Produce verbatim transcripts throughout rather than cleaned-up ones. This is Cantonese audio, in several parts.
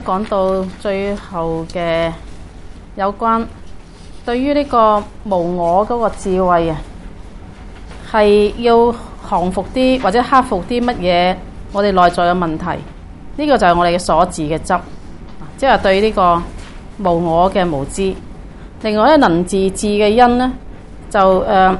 講到最後嘅有關對於呢個無我嗰個智慧啊，係要降服啲或者克服啲乜嘢我哋內在嘅問題，呢、這個就係我哋嘅所自嘅執，即係對呢個無我嘅無知。另外咧，能自智嘅因呢，就誒、呃、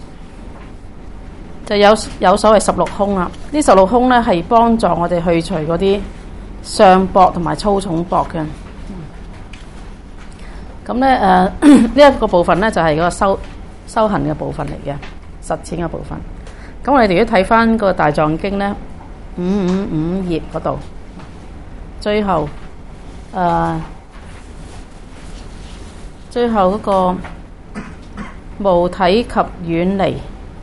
就有有所謂十六空啦。呢十六空咧係幫助我哋去除嗰啲上薄同埋粗重薄嘅。咁咧誒呢一個部分咧就係嗰個修修行嘅部分嚟嘅，實踐嘅部分。咁我哋如果睇翻個大藏經咧，五五五頁嗰度，最後誒、呃、最後嗰個無體及遠離，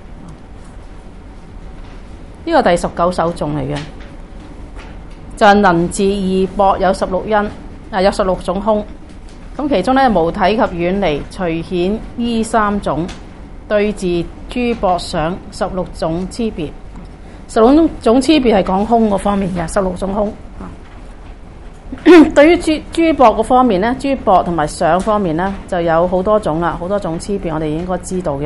呢個第十九首頌嚟嘅，就係、是、能自異薄有十六因，啊有十六種空。咁其中咧，無體及遠離隨顯依三種，對治諸薄想十六種差別。十六種差別係講空嗰方面嘅，十六種空。對於諸諸薄嗰方面咧，諸薄同埋想方面咧，就有好多種啦，好多種差別，我哋應該知道嘅。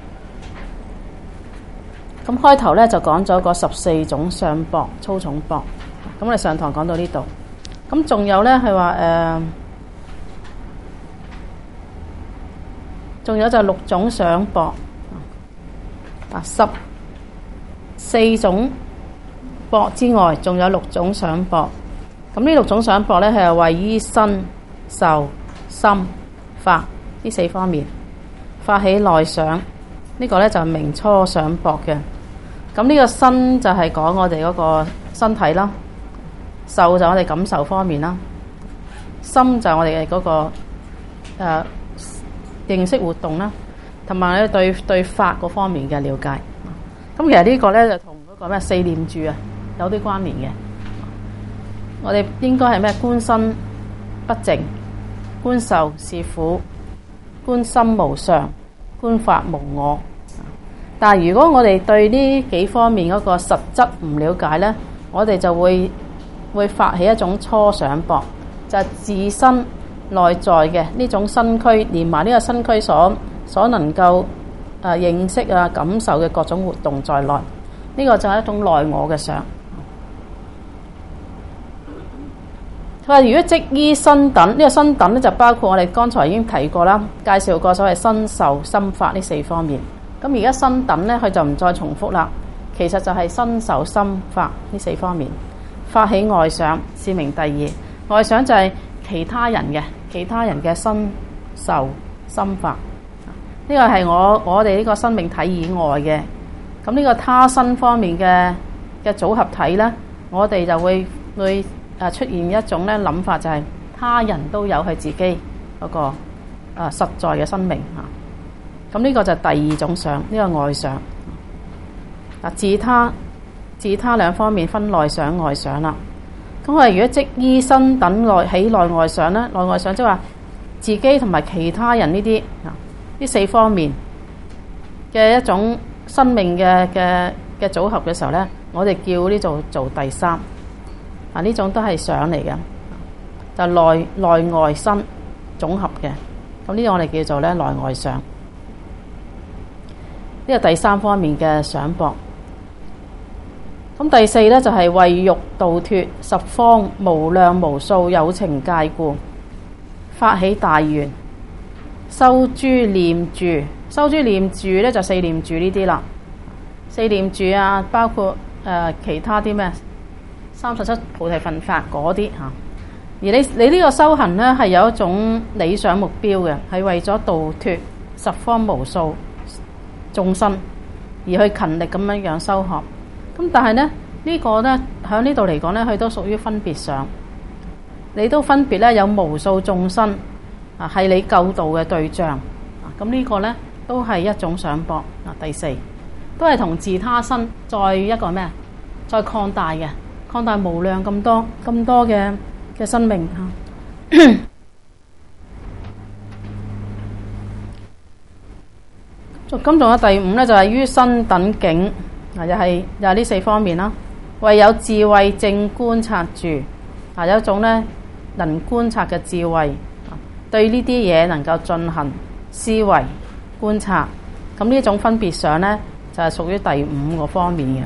咁開頭咧就講咗個十四種上薄、粗重薄。咁我哋上堂講到呢度。咁仲有咧係話誒。仲有就六種想薄，啊十四種薄之外，仲有六種想薄。咁呢六種想薄咧，係位於身、受、心、法呢四方面發起內想。呢、這個咧就係名初想薄嘅。咁呢個身就係講我哋嗰個身體啦，受就我哋感受方面啦，心就係我哋嘅嗰個誒。呃認識活動啦，同埋咧對對法嗰方面嘅了解。咁其實呢個咧就同嗰個咩四念住啊有啲關聯嘅。我哋應該係咩？觀身不淨，觀受是苦，觀心無常，觀法無我。但係如果我哋對呢幾方面嗰個實質唔了解咧，我哋就會會發起一種初想薄，就係、是、自身內在嘅呢種身軀，連埋呢個身軀所所能夠誒、呃、認識啊、感受嘅各種活動在內，呢、這個就係一種內我嘅想。佢話如果即依身等，呢、這個身等咧就包括我哋剛才已經提過啦，介紹過所謂身受心法呢四方面。咁而家身等咧，佢就唔再重複啦。其實就係身受心法呢四方面發起外想，是名第二。外想就係其他人嘅。其他人嘅身受心法，呢個係我我哋呢個生命體以外嘅。咁呢個他身方面嘅嘅組合體呢，我哋就會會誒出現一種咧諗法，就係他人都有佢自己嗰個誒實在嘅生命嚇。咁呢個就係第二種想，呢個外想。嗱，自他自他兩方面分內想外想啦。咁我哋如果即依身等內起內外想咧，內外想即係話自己同埋其他人呢啲啊，呢四方面嘅一種生命嘅嘅嘅組合嘅時候咧，我哋叫呢做做第三啊，呢種都係想嚟嘅，就內內外身總合嘅。咁呢個我哋叫做咧內外想，呢個第三方面嘅想薄。咁第四咧就係、是、為欲度脫十方無量無數有情界故，發起大願，修諸念住。修諸念住咧就四念住呢啲啦，四念住啊，包括誒、呃、其他啲咩三十七菩提分法嗰啲嚇。而你你呢個修行咧係有一種理想目標嘅，係為咗度脫十方無數眾生而去勤力咁樣樣修學。咁但係咧，呢個咧喺呢度嚟講咧，佢都屬於分別上，你都分別咧有無數眾生啊，係你救度嘅對象啊。咁呢個咧都係一種想薄啊。第四都係同自他身再一個咩？再擴大嘅，擴大無量咁多咁多嘅嘅生命嚇。咁仲有第五咧，就係於身等境。啊，又係又係呢四方面啦。唯有智慧正觀察住，啊有一種咧能觀察嘅智慧，對呢啲嘢能夠進行思維觀察。咁呢種分別想呢，就係屬於第五個方面嘅。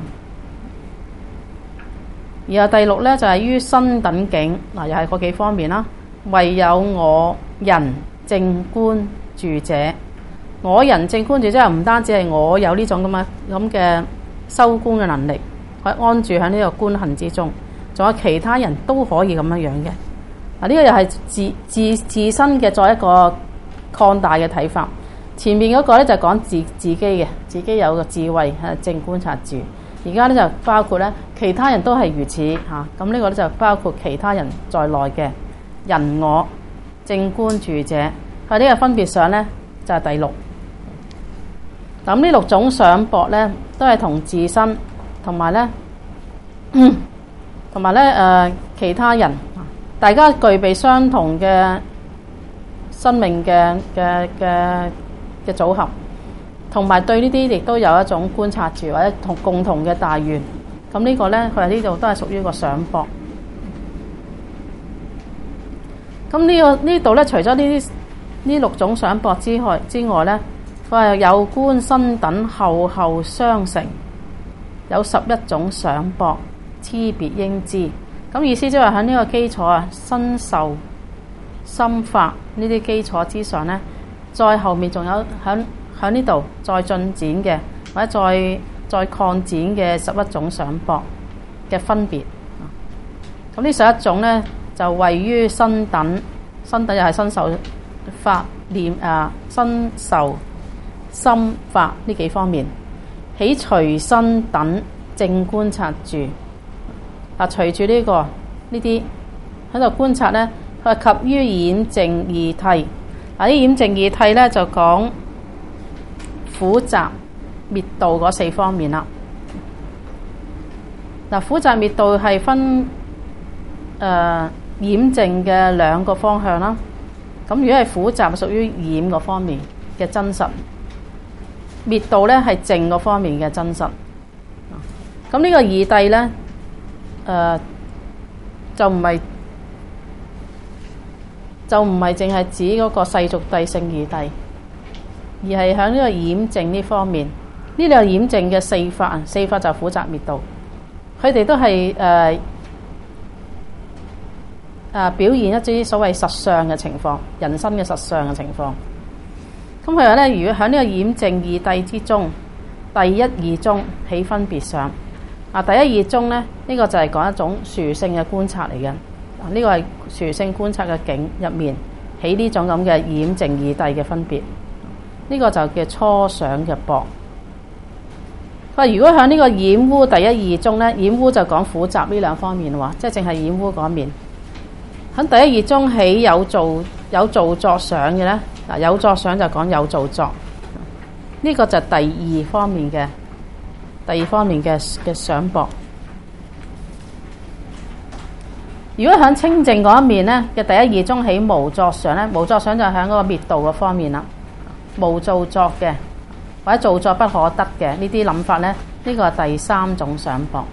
然後第六呢，就係於身等境，嗱又係嗰幾方面啦。唯有我人正觀住者，我人正觀住即係唔單止係我有呢種咁嘅咁嘅修觀嘅能力，去安住喺呢個觀行之中，仲有其他人都可以咁樣樣嘅。嗱、這、呢個又係自自自身嘅再一個擴大嘅睇法。前面嗰個咧就講自自己嘅，自己有個智慧係正觀察住。而家咧就包括咧其他人都係如此嚇，咁呢個咧就包括其他人在內嘅人我正觀住者。佢呢個分別想咧就係第六。咁呢六種想博咧都係同自身同埋咧同埋咧誒其他人，大家具備相同嘅生命嘅嘅嘅嘅組合，同埋對呢啲亦都有一種觀察住或者同共同嘅大願。咁呢個咧佢喺呢度都係屬於一個想博。咁呢個呢度咧除咗呢啲呢六種想博之外之外咧，佢話有觀身等後後相成，有十一種想博，差別應知。咁意思即係話喺呢個基礎啊，身受心法呢啲基礎之上咧，再後面仲有喺喺呢度再進展嘅或者再再擴展嘅十一種想博嘅分別。咁呢十一種咧就位於身等，身等又係身受法念啊，身受心法呢幾方面，起隨身等正觀察住。嗱，隨住呢個呢啲喺度觀察咧，佢話及於染淨二諦。嗱，啲染淨二諦咧就講苦集滅道嗰四方面啦。嗱，苦集滅道係分誒、呃、染淨嘅兩個方向啦。咁如果係苦集屬於染嗰方面嘅真實，滅道咧係淨嗰方面嘅真實。咁呢個二諦咧，誒、呃、就唔係就唔係淨係指嗰個世俗諦性二諦，而係喺呢個染淨呢方面。呢兩染淨嘅四法，四法就苦集滅道，佢哋都係誒誒表現一啲所謂實相嘅情況，人生嘅實相嘅情況。咁佢話咧，如果喺呢個染淨二諦之中，第一二宗起分別想。啊，第一二宗咧，呢、這個就係講一種殊勝嘅觀察嚟嘅。啊，呢個係殊勝觀察嘅境入面起呢種咁嘅染淨二諦嘅分別。呢、這個就叫初想嘅博。佢話如果喺呢個染污第一二宗咧，染污就講苦集呢兩方面喎，即係淨係染污嗰面。喺第一二宗起有造有造作想嘅咧，嗱，有作想就講有造作，呢、這個就係第二方面嘅第二方面嘅嘅想博。如果喺清淨嗰一面咧嘅第一二宗起無作想咧，無作想就喺嗰個滅道嘅方面啦，無造作嘅或者造作不可得嘅呢啲諗法咧，呢、這個係第三種想博。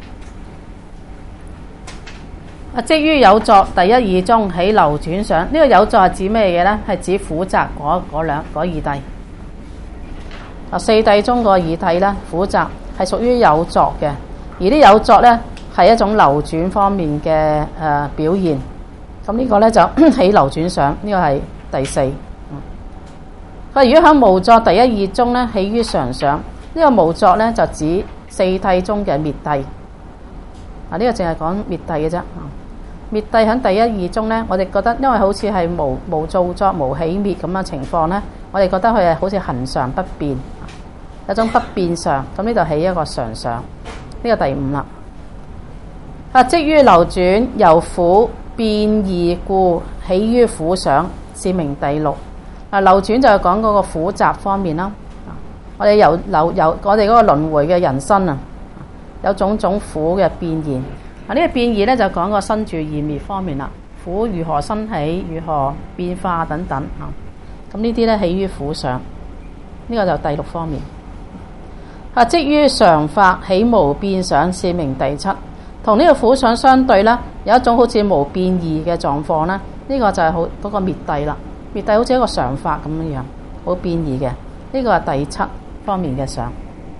啊，即於有作第一二宗起流轉想，呢、這個有作係指咩嘢咧？係指苦集嗰嗰兩嗰二諦。啊，四諦中個二諦咧，苦集係屬於有作嘅，而啲有作咧係一種流轉方面嘅誒、呃、表現。咁呢個咧就起流轉想，呢、這個係第四。佢、嗯、如果喺無作第一二宗咧，起於常想，呢、這個無作咧就指四諦中嘅滅諦。啊，呢、這個淨係講滅諦嘅啫。滅諦喺第一二宗咧，我哋覺得因為好似係無無造作、無起滅咁嘅情況咧，我哋覺得佢係好似恆常不變，有種不變相。咁呢度起一個常想，呢、這個第五啦。啊，即於流轉由苦變異故起於苦想，是名第六。啊，流轉就係講嗰個苦集方面啦。我哋由流由我哋嗰個輪迴嘅人生啊，有種種苦嘅變現。啊！呢個變異咧就講個生住異滅方面啦，苦如何生起，如何變化等等啊。咁呢啲咧起於苦想，呢、這個就第六方面。啊，即於常法起無變想，是名第七。同呢個苦想相對咧， 有一種好似無變異嘅狀況咧，呢、這個就係好嗰個滅帝啦。滅帝好似一個常法咁樣樣，好變異嘅。呢、這個係第七方面嘅相。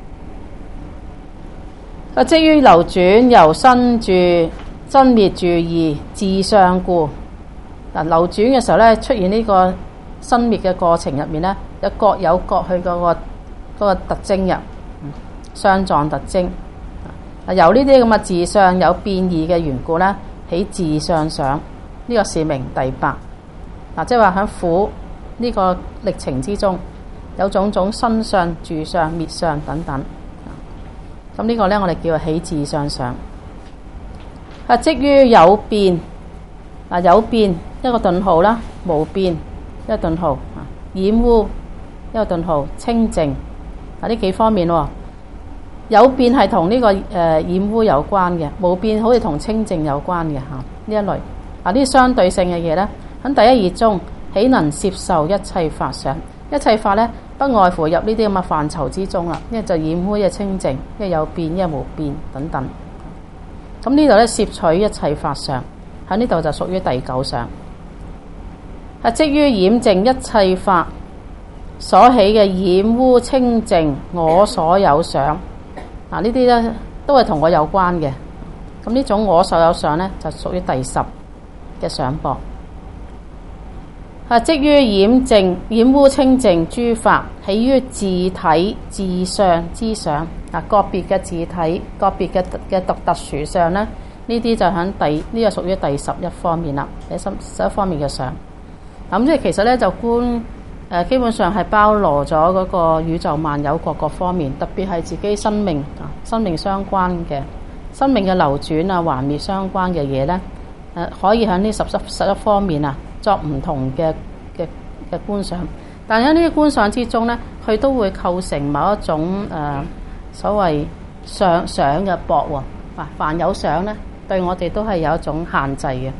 啊，即於流轉，由生住生滅住二自相故。嗱，流轉嘅時候咧，出現呢個生滅嘅過程入面咧，有各有各去嗰、那個嗰、那個特徵嘅相狀特徵。啊，由呢啲咁嘅自相有變異嘅緣故咧，起自相想，呢、這個是名第八。嗱，即係話喺苦呢個歷程之中，有種種生相、住相、滅相等等。咁呢個咧，我哋叫做起自相想。啊，即於有變，啊有變一個頓號啦，無變一個頓號，啊染污一個頓號，清淨啊呢幾方面喎。有變係同呢個誒、呃、染污有關嘅，無變好似同清淨有關嘅嚇呢一類。啊呢啲相對性嘅嘢咧，喺第一義中，豈能攝受一切法想？一切法咧，不外乎入呢啲咁嘅範疇之中啦。一就染污，一清淨，一有變，一無變等等。咁呢度咧，攝取一切法相，喺呢度就屬於第九相。係即於染淨一切法所起嘅染污清淨我所有想。嗱呢啲咧都係同我有關嘅。咁呢種我所有想咧，就屬於第十嘅相噃。啊！即於染淨染污清淨諸法，起於自體自相之想。嗱，個別嘅自體、個別嘅嘅獨特殊相咧，呢啲就喺第呢、這個屬於第十一方面啦，第十十一方面嘅相。咁即係其實咧就觀誒，基本上係包羅咗嗰個宇宙萬有各個方面，特別係自己生命啊、生命相關嘅生命嘅流轉啊、還滅相關嘅嘢咧，誒可以喺呢十十十一方面啊，作唔同嘅嘅嘅觀想，但喺呢啲觀想之中咧，佢都會構成某一種誒、呃、所謂想想嘅薄喎。啊，凡有想咧，對我哋都係有一種限制嘅，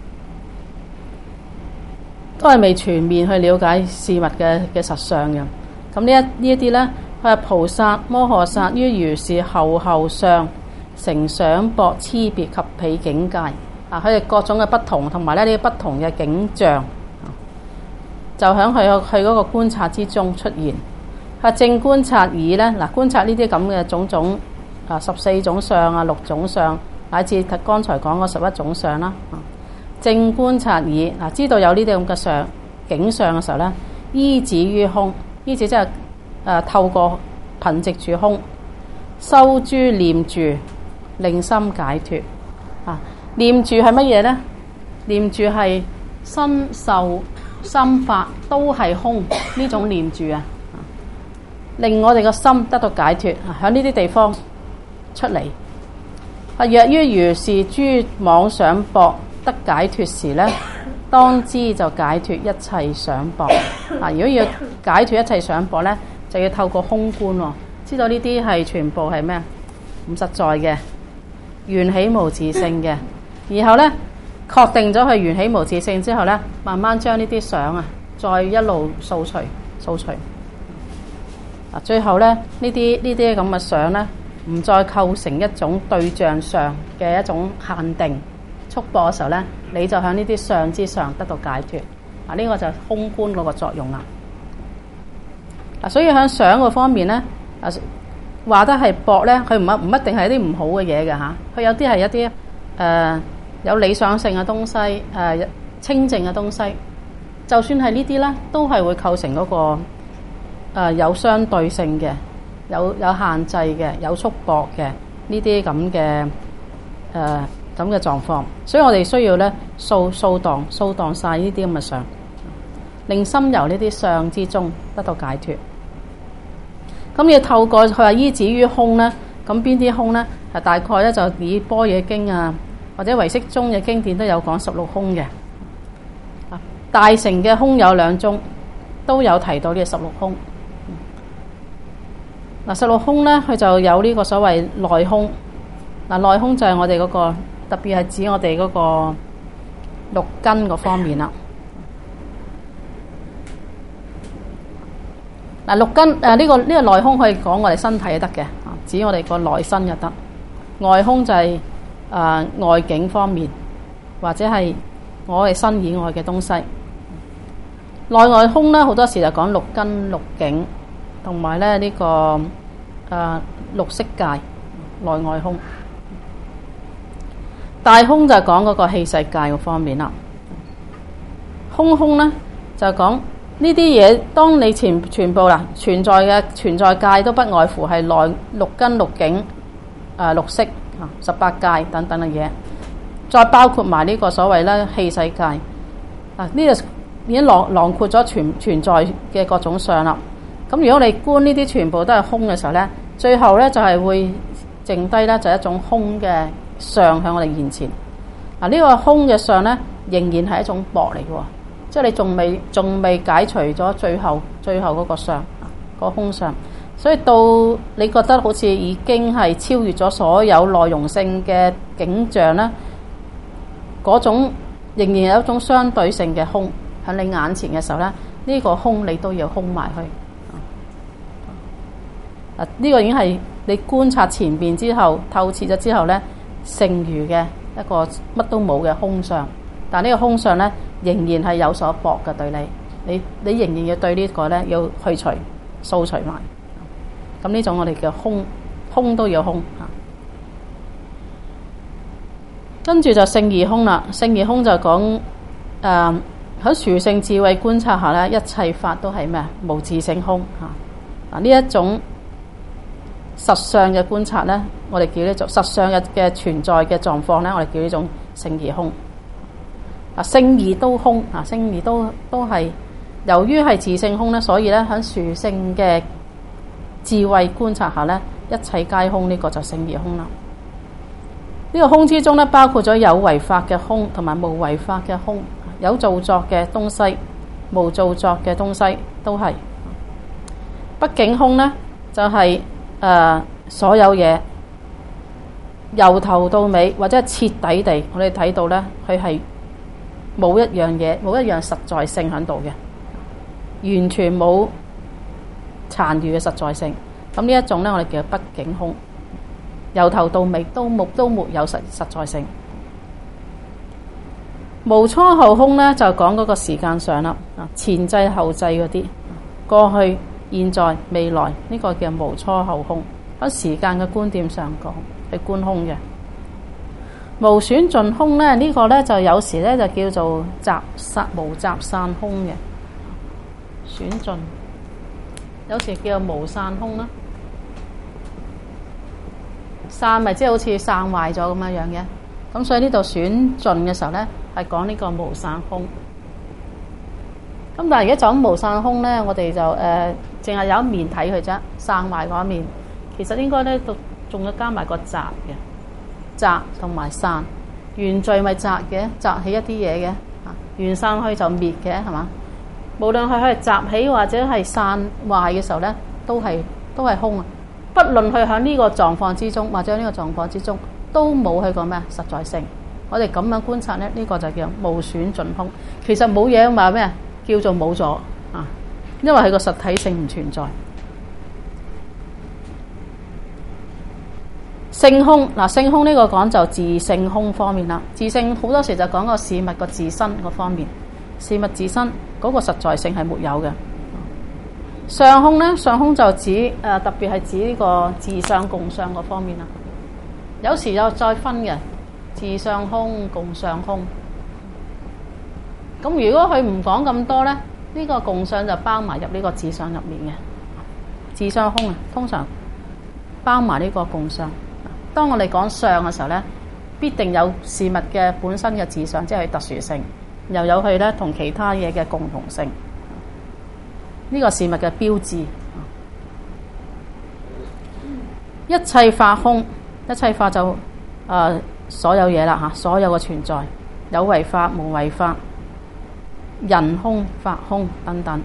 都係未全面去了解事物嘅嘅實相嘅。咁呢一呢一啲咧，佢係菩薩摩訶薩於如是後後相成想薄差別及彼境界。啊！佢哋各種嘅不同，同埋咧呢啲不同嘅景象，就喺佢佢嗰個觀察之中出現。係正觀察已咧，嗱觀察呢啲咁嘅種種啊，十四種相啊，六種相，乃至剛才講嗰十一種相啦。正觀察已嗱，知道有呢啲咁嘅相景象嘅時候咧，依止於空，依止即係誒透過憑藉住空，修諸念住，令心解脫啊。念住係乜嘢咧？念住係身受心法都係空呢種念住啊，令我哋個心得到解脫啊，喺呢啲地方出嚟。啊，若於如是諸妄想薄得解脫時咧，當知就解脫一切想薄啊。如果要解脫一切想薄咧，就要透過空觀喎，知道呢啲係全部係咩？唔實在嘅，緣起無自性嘅。然後咧，確定咗佢緣起無自性之後咧，慢慢將呢啲相啊，再一路掃除、掃除。啊，最後咧，呢啲呢啲咁嘅相咧，唔再構成一種對象上嘅一種限定束縛嘅時候咧，你就喺呢啲相之上得到解脫。啊，呢個就係空觀嗰個作用啦。啊，所以喺相嗰方面咧，啊話得係薄咧，佢唔一唔一定係一啲唔好嘅嘢嘅嚇，佢有啲係一啲誒。呃有理想性嘅東西，誒、呃、清淨嘅東西，就算係呢啲咧，都係會構成嗰、那個、呃、有相對性嘅、有有限制嘅、有束縛嘅呢啲咁嘅誒咁嘅狀況。所以我哋需要咧掃掃蕩掃蕩曬呢啲咁嘅相，令心由呢啲相之中得到解脫。咁要透過佢話依止於空咧，咁邊啲空咧？係大概咧就以般若經啊，或者唯識中嘅經典都有講十六空嘅。大乘嘅空有兩宗，都有提到呢個十六空。嗱，十六空咧，佢就有呢個所謂內空。嗱，內空就係我哋嗰個，特別係指我哋嗰個六根嗰方面啦。嗱，六根誒呢個呢個內空可以講我哋身體就得嘅，指我哋個內身就得。外空就係誒外境方面， 或者係我哋身以外嘅東西。內外空咧，好多時就講六根六境，同埋咧呢個誒、呃、六色界。內外空，大空就係講嗰個器世界嗰方面啦。空空咧就係講呢啲嘢，當你全全部啦存在嘅存在界都不外乎係內六根六境誒、呃、六色啊十八界等等嘅嘢，再包括埋呢個所謂咧器世界啊，呢個已經囊囊括咗存存在嘅各種相啦。咁如果你觀呢啲全部都係空嘅時候咧，最後咧就係會剩低咧就係一種空嘅相喺我哋面前。嗱，呢個空嘅相咧仍然係一種薄嚟嘅，即係你仲未仲未解除咗最後最後嗰個相，個空相。所以到你覺得好似已經係超越咗所有內容性嘅景象咧，嗰種仍然有一種相對性嘅空喺你眼前嘅時候咧，呢個空你都要空埋去。啊，呢個已經係你觀察前邊之後透徹咗之後咧，剩餘嘅一個乜都冇嘅空相。但呢個空相咧仍然係有所薄嘅對你，你你仍然要對呢個咧要去除掃除埋。咁呢種我哋叫空，空都要空嚇。跟住就聖義空啦，聖義空就講誒喺殊勝智慧觀察下咧，一切法都係咩？無自性空嚇。嗱，呢一種實相嘅觀察咧，我哋叫呢種實相嘅嘅存在嘅狀況咧，我哋叫呢種聖義空。啊，聖義都空啊，聖義都都係由於係自性空咧，所以咧喺殊勝嘅智慧觀察下咧，一切皆空，呢個就聖義空啦。呢個空之中咧，包括咗有為法嘅空同埋無為法嘅空，有造作嘅東西、無造作嘅東西都係。畢竟空咧就係、是、誒、呃、所有嘢由頭到尾或者係徹底地，我哋睇到咧，佢係冇一樣嘢，冇一樣實在性喺度嘅，完全冇殘餘嘅實在性。咁呢一種咧，我哋叫畢竟空。由頭到尾都冇都沒有實實在性。無初後空咧就講嗰個時間上啦，啊前際後際嗰啲，過去、現在、未來呢、這個叫無初後空。喺時間嘅觀點上講係觀空嘅。無損盡空咧，呢、這個咧就有時咧就叫做集散無集散空嘅損盡，有時叫做無散空啦。散咪即係好似散壞咗咁樣樣嘅，咁所以呢度損盡嘅時候咧，係講呢個無散空。咁但係而家就咁無散空咧，我哋就誒淨係有一面睇佢啫，散壞嗰一面。其實應該咧，都仲要加埋個集嘅集同埋散，緣聚咪集嘅，集起一啲嘢嘅，啊緣散去就滅嘅，係嘛？無論係係集起或者係散壞嘅時候咧，都係都係空啊！不論佢喺呢個狀況之中，或者呢個狀況之中，都冇佢個咩實在性。我哋咁樣觀察咧，呢、這個就叫無損盡空。其實冇嘢話咩叫做冇咗啊，因為佢個實體性唔存在。性空嗱，性空呢個講就自性空方面啦。自性好多時就講個事物個自身個方面，事物自身嗰、那個實在性係沒有嘅。上空咧，上空就指誒、呃、特別係指呢個自相共相嗰方面啦。有時又再分嘅自相空、共相空。咁如果佢唔講咁多咧，呢、這個共相就包埋入呢個自相入面嘅。自相空啊，通常包埋呢個共相。當我哋講相嘅時候咧，必定有事物嘅本身嘅自相，即係特殊性，又有佢咧同其他嘢嘅共同性。呢、這個事物嘅標誌，一切法空，一切法就誒、呃、所有嘢啦嚇，所有嘅存在，有為法、無為法、人空、法空等等。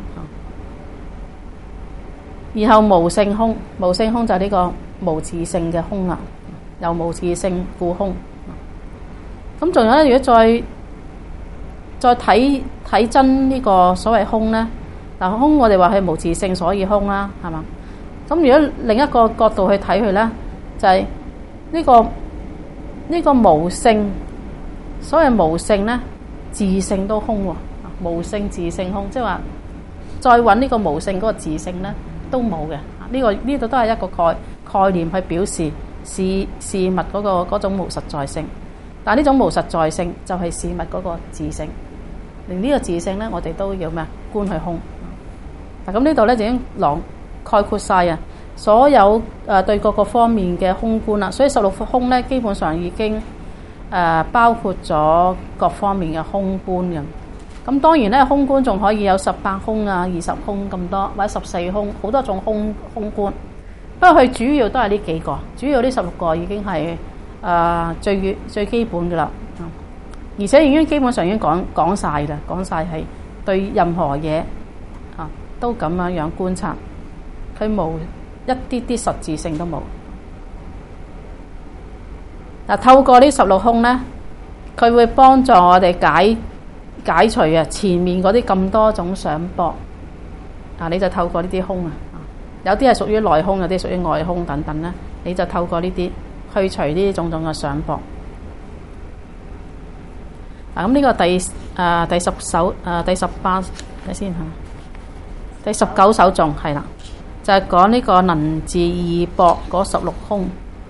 然後無性空，無性空就係呢個無自性嘅空啦，由無自性故空。咁仲有咧，如果再再睇睇真呢個所謂空咧。嗱，空我哋話係無自性，所以空啦，係嘛？咁如果另一個角度去睇佢咧，就係、是、呢、這個呢、這個無性所謂無性咧，自性都空喎，無性自性空，即係話再揾呢個無性嗰個自性咧都冇嘅。呢個呢度都係一個概概念去表示事事物嗰個嗰種無實在性。但係呢種無實在性就係事物嗰個自性，連呢個自性咧，我哋都要咩啊？觀去空。嗱，咁呢度咧就已經囊概括晒啊，所有誒對各個方面嘅空觀啦。所以十六空咧，基本上已經誒包括咗各方面嘅空觀嘅。咁當然咧，空觀仲可以有十八空啊、二十空咁多，或者十四空，好多種空空觀。不過佢主要都係呢幾個，主要呢十六個已經係誒、呃、最最基本嘅啦。而且已經基本上已經講講曬啦，講曬係對任何嘢啊都咁樣樣觀察，佢冇一啲啲實質性都冇。嗱，透過呢十六空咧，佢會幫助我哋解解除啊前面嗰啲咁多種想博。啊，你就透過呢啲空啊，有啲係屬於內空，有啲屬於外空等等咧，你就透過呢啲去除呢啲種種嘅想博。嗱，咁呢個第誒、呃、第十首誒、呃、第十八睇先嚇，第十九首頌係啦，就係、是、講呢個能自異博嗰十六空。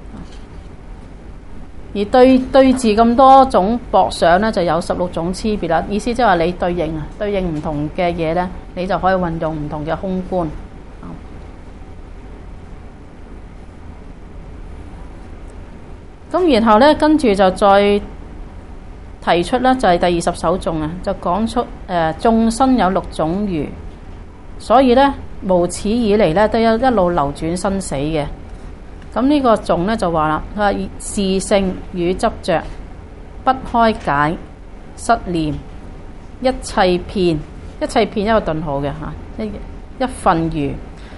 而對對治咁多種博想咧，就有十六種差別啦。意思即係話你對應啊，對應唔同嘅嘢咧，你就可以運用唔同嘅空觀。咁然後咧，跟住就再提出咧，就係第二十首頌啊，就講出誒眾生有六種餘，所以咧無始以嚟咧都一一路流轉生死嘅。咁呢個頌咧就話啦，佢話事性與執着，不開解，失念，一切遍，一切遍一個頓號嘅嚇，一一分餘。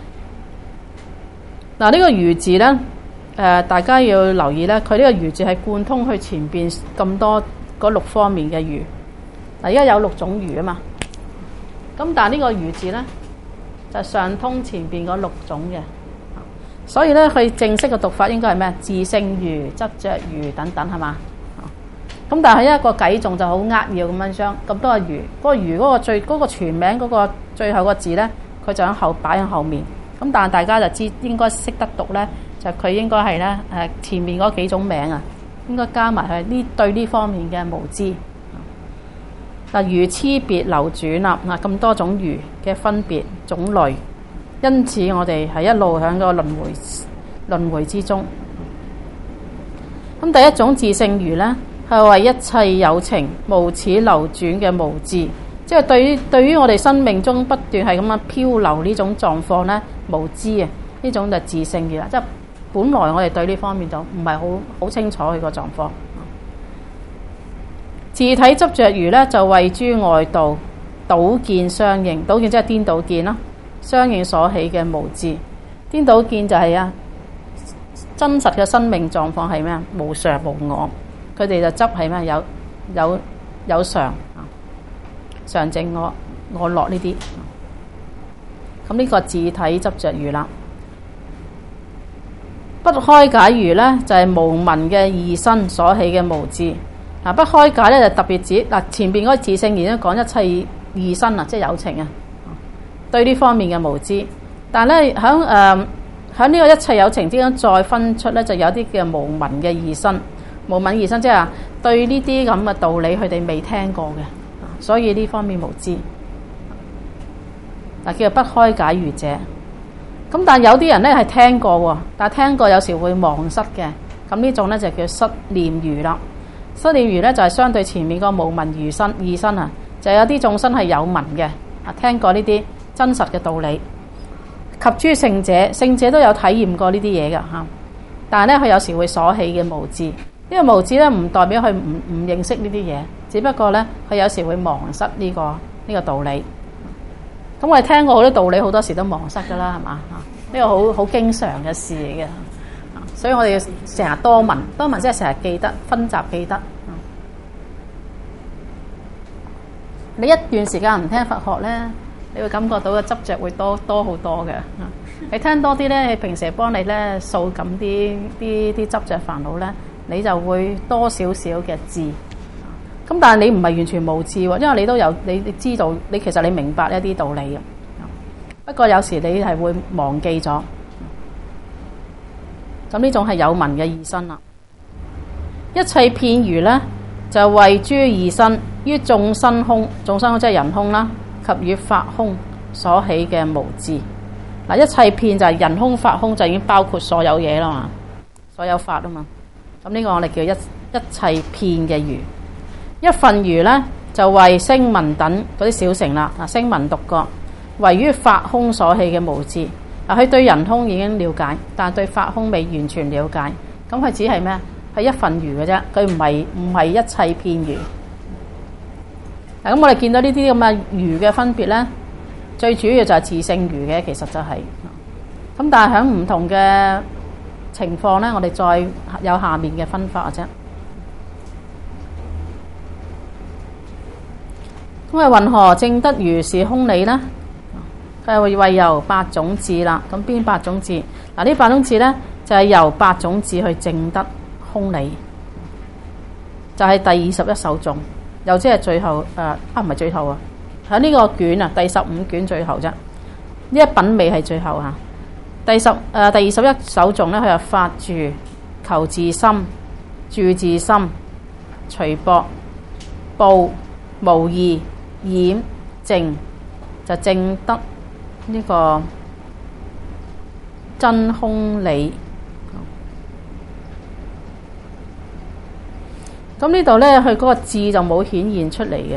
嗱，呢個餘字咧，誒、呃、大家要留意咧，佢呢個餘字係貫通去前邊咁多嗰六方面嘅餘。嗱，而家有六種餘啊嘛，咁但係呢個餘字咧就上通前邊嗰六種嘅。所以咧，佢正式嘅讀法應該係咩？自性餘、執着餘等等係嘛？咁但係一個偈頌就好扼要咁樣將咁多個餘，嗰、嗰個餘嗰個最嗰、嗰個全名嗰個最後個字咧，佢就喺後擺喺後面。咁但係大家就知應該識得讀咧，就佢應該係咧誒前面嗰幾種名啊，應該加埋係呢對呢方面嘅無知。嗱，餘差別流轉啦，嗱咁多種餘嘅分別種類。因此我哋係一路喺個輪迴輪迴之中。咁第一種自性餘咧，係為一切有情無始流轉嘅無智，即係對於對於我哋生命中不斷係咁樣漂流呢種狀況咧，無知啊，呢種就自性餘啦。即係本來我哋對呢方面就唔係好好清楚佢個狀況。自體執着餘咧，就為諸外道倒見相應，倒見即係顛倒見啦。相應所起嘅無智，顛倒見就係啊真實嘅生命狀況係咩啊？無常無我，佢哋就執係咩？有有有常啊，常淨我我樂呢啲。咁呢個自體執着餘啦，不開解餘咧就係、是、無聞嘅異身所起嘅無智。嗱，不開解咧就特別指嗱前邊嗰個自性而家講一切異身啊，即係有情啊。對呢方面嘅無知，但係咧喺誒喺呢個一切有情之間再分出咧，就有啲叫無聞嘅異身。無聞異身即係話對呢啲咁嘅道理，佢哋未聽過嘅，所以呢方面無知。嗱，叫做不開解餘者。咁但係有啲人咧係聽過喎，但係聽過有時會忘失嘅。咁呢種咧就叫失念餘啦。失念餘咧就係相對前面個無聞餘身異身啊，就有啲眾生係有聞嘅啊，聽過呢啲真實嘅道理，及諸聖者，聖者都有體驗過呢啲嘢㗎嚇。但係咧，佢有時會所起嘅無智，呢、這個無智咧唔代表佢唔唔認識呢啲嘢，只不過咧佢有時會忘失呢、這個呢、這個道理。咁我哋聽過好多道理，好多時都忘失㗎啦，係嘛嚇？呢、這個好好經常嘅事嚟嘅，所以我哋要成日多聞，多聞即係成日記得，分集記得。你一段時間唔聽佛學咧，你會感覺到嘅執着會多多好多嘅。你聽多啲咧，平時幫你咧掃緊啲啲啲執着煩惱咧，你就會多少少嘅智。 咁但係你唔係完全無知喎，因為你都有你你知道，你其實你明白一啲道理嘅。不過有時你係會忘記咗。咁呢種係有文嘅異身啦。一切片語咧，就為諸異身於眾生空，眾生空即係人空啦，及與法空所起嘅無智。嗱，一切片就係人空法空，就已經包括所有嘢啦嘛，所有法啊嘛。咁呢個我哋叫一一切片嘅語。一分語咧，就為聲聞等嗰啲小乘啦。啊，聲聞獨覺為於法空所起嘅無智。啊，佢對人空已經了解，但係對法空未完全了解。咁佢只係咩？係一分語嘅啫，佢唔係唔係一切片語。嗱，咁我哋見到呢啲咁嘅語嘅分別咧，最主要就係自性語嘅，其實就係、是。咁但係喺唔同嘅情況咧，我哋再有下面嘅分法啫。咁啊，云何證得如是空理呢？佢係為由八種智啦。咁邊八種智？嗱，呢八種智咧就係、是、由八種智去證得空理，就係、是、第二十一首頌，又即係最後誒，啊唔係最後啊，喺呢個卷啊，第十五卷最後啫。呢一品尾係最後嚇。第十誒、呃、第二十一首頌咧，佢係法住、求自心、住自心、隨博、報、無異、染、淨，就證得呢個真空理。咁呢度咧，佢嗰個智就冇顯現出嚟嘅。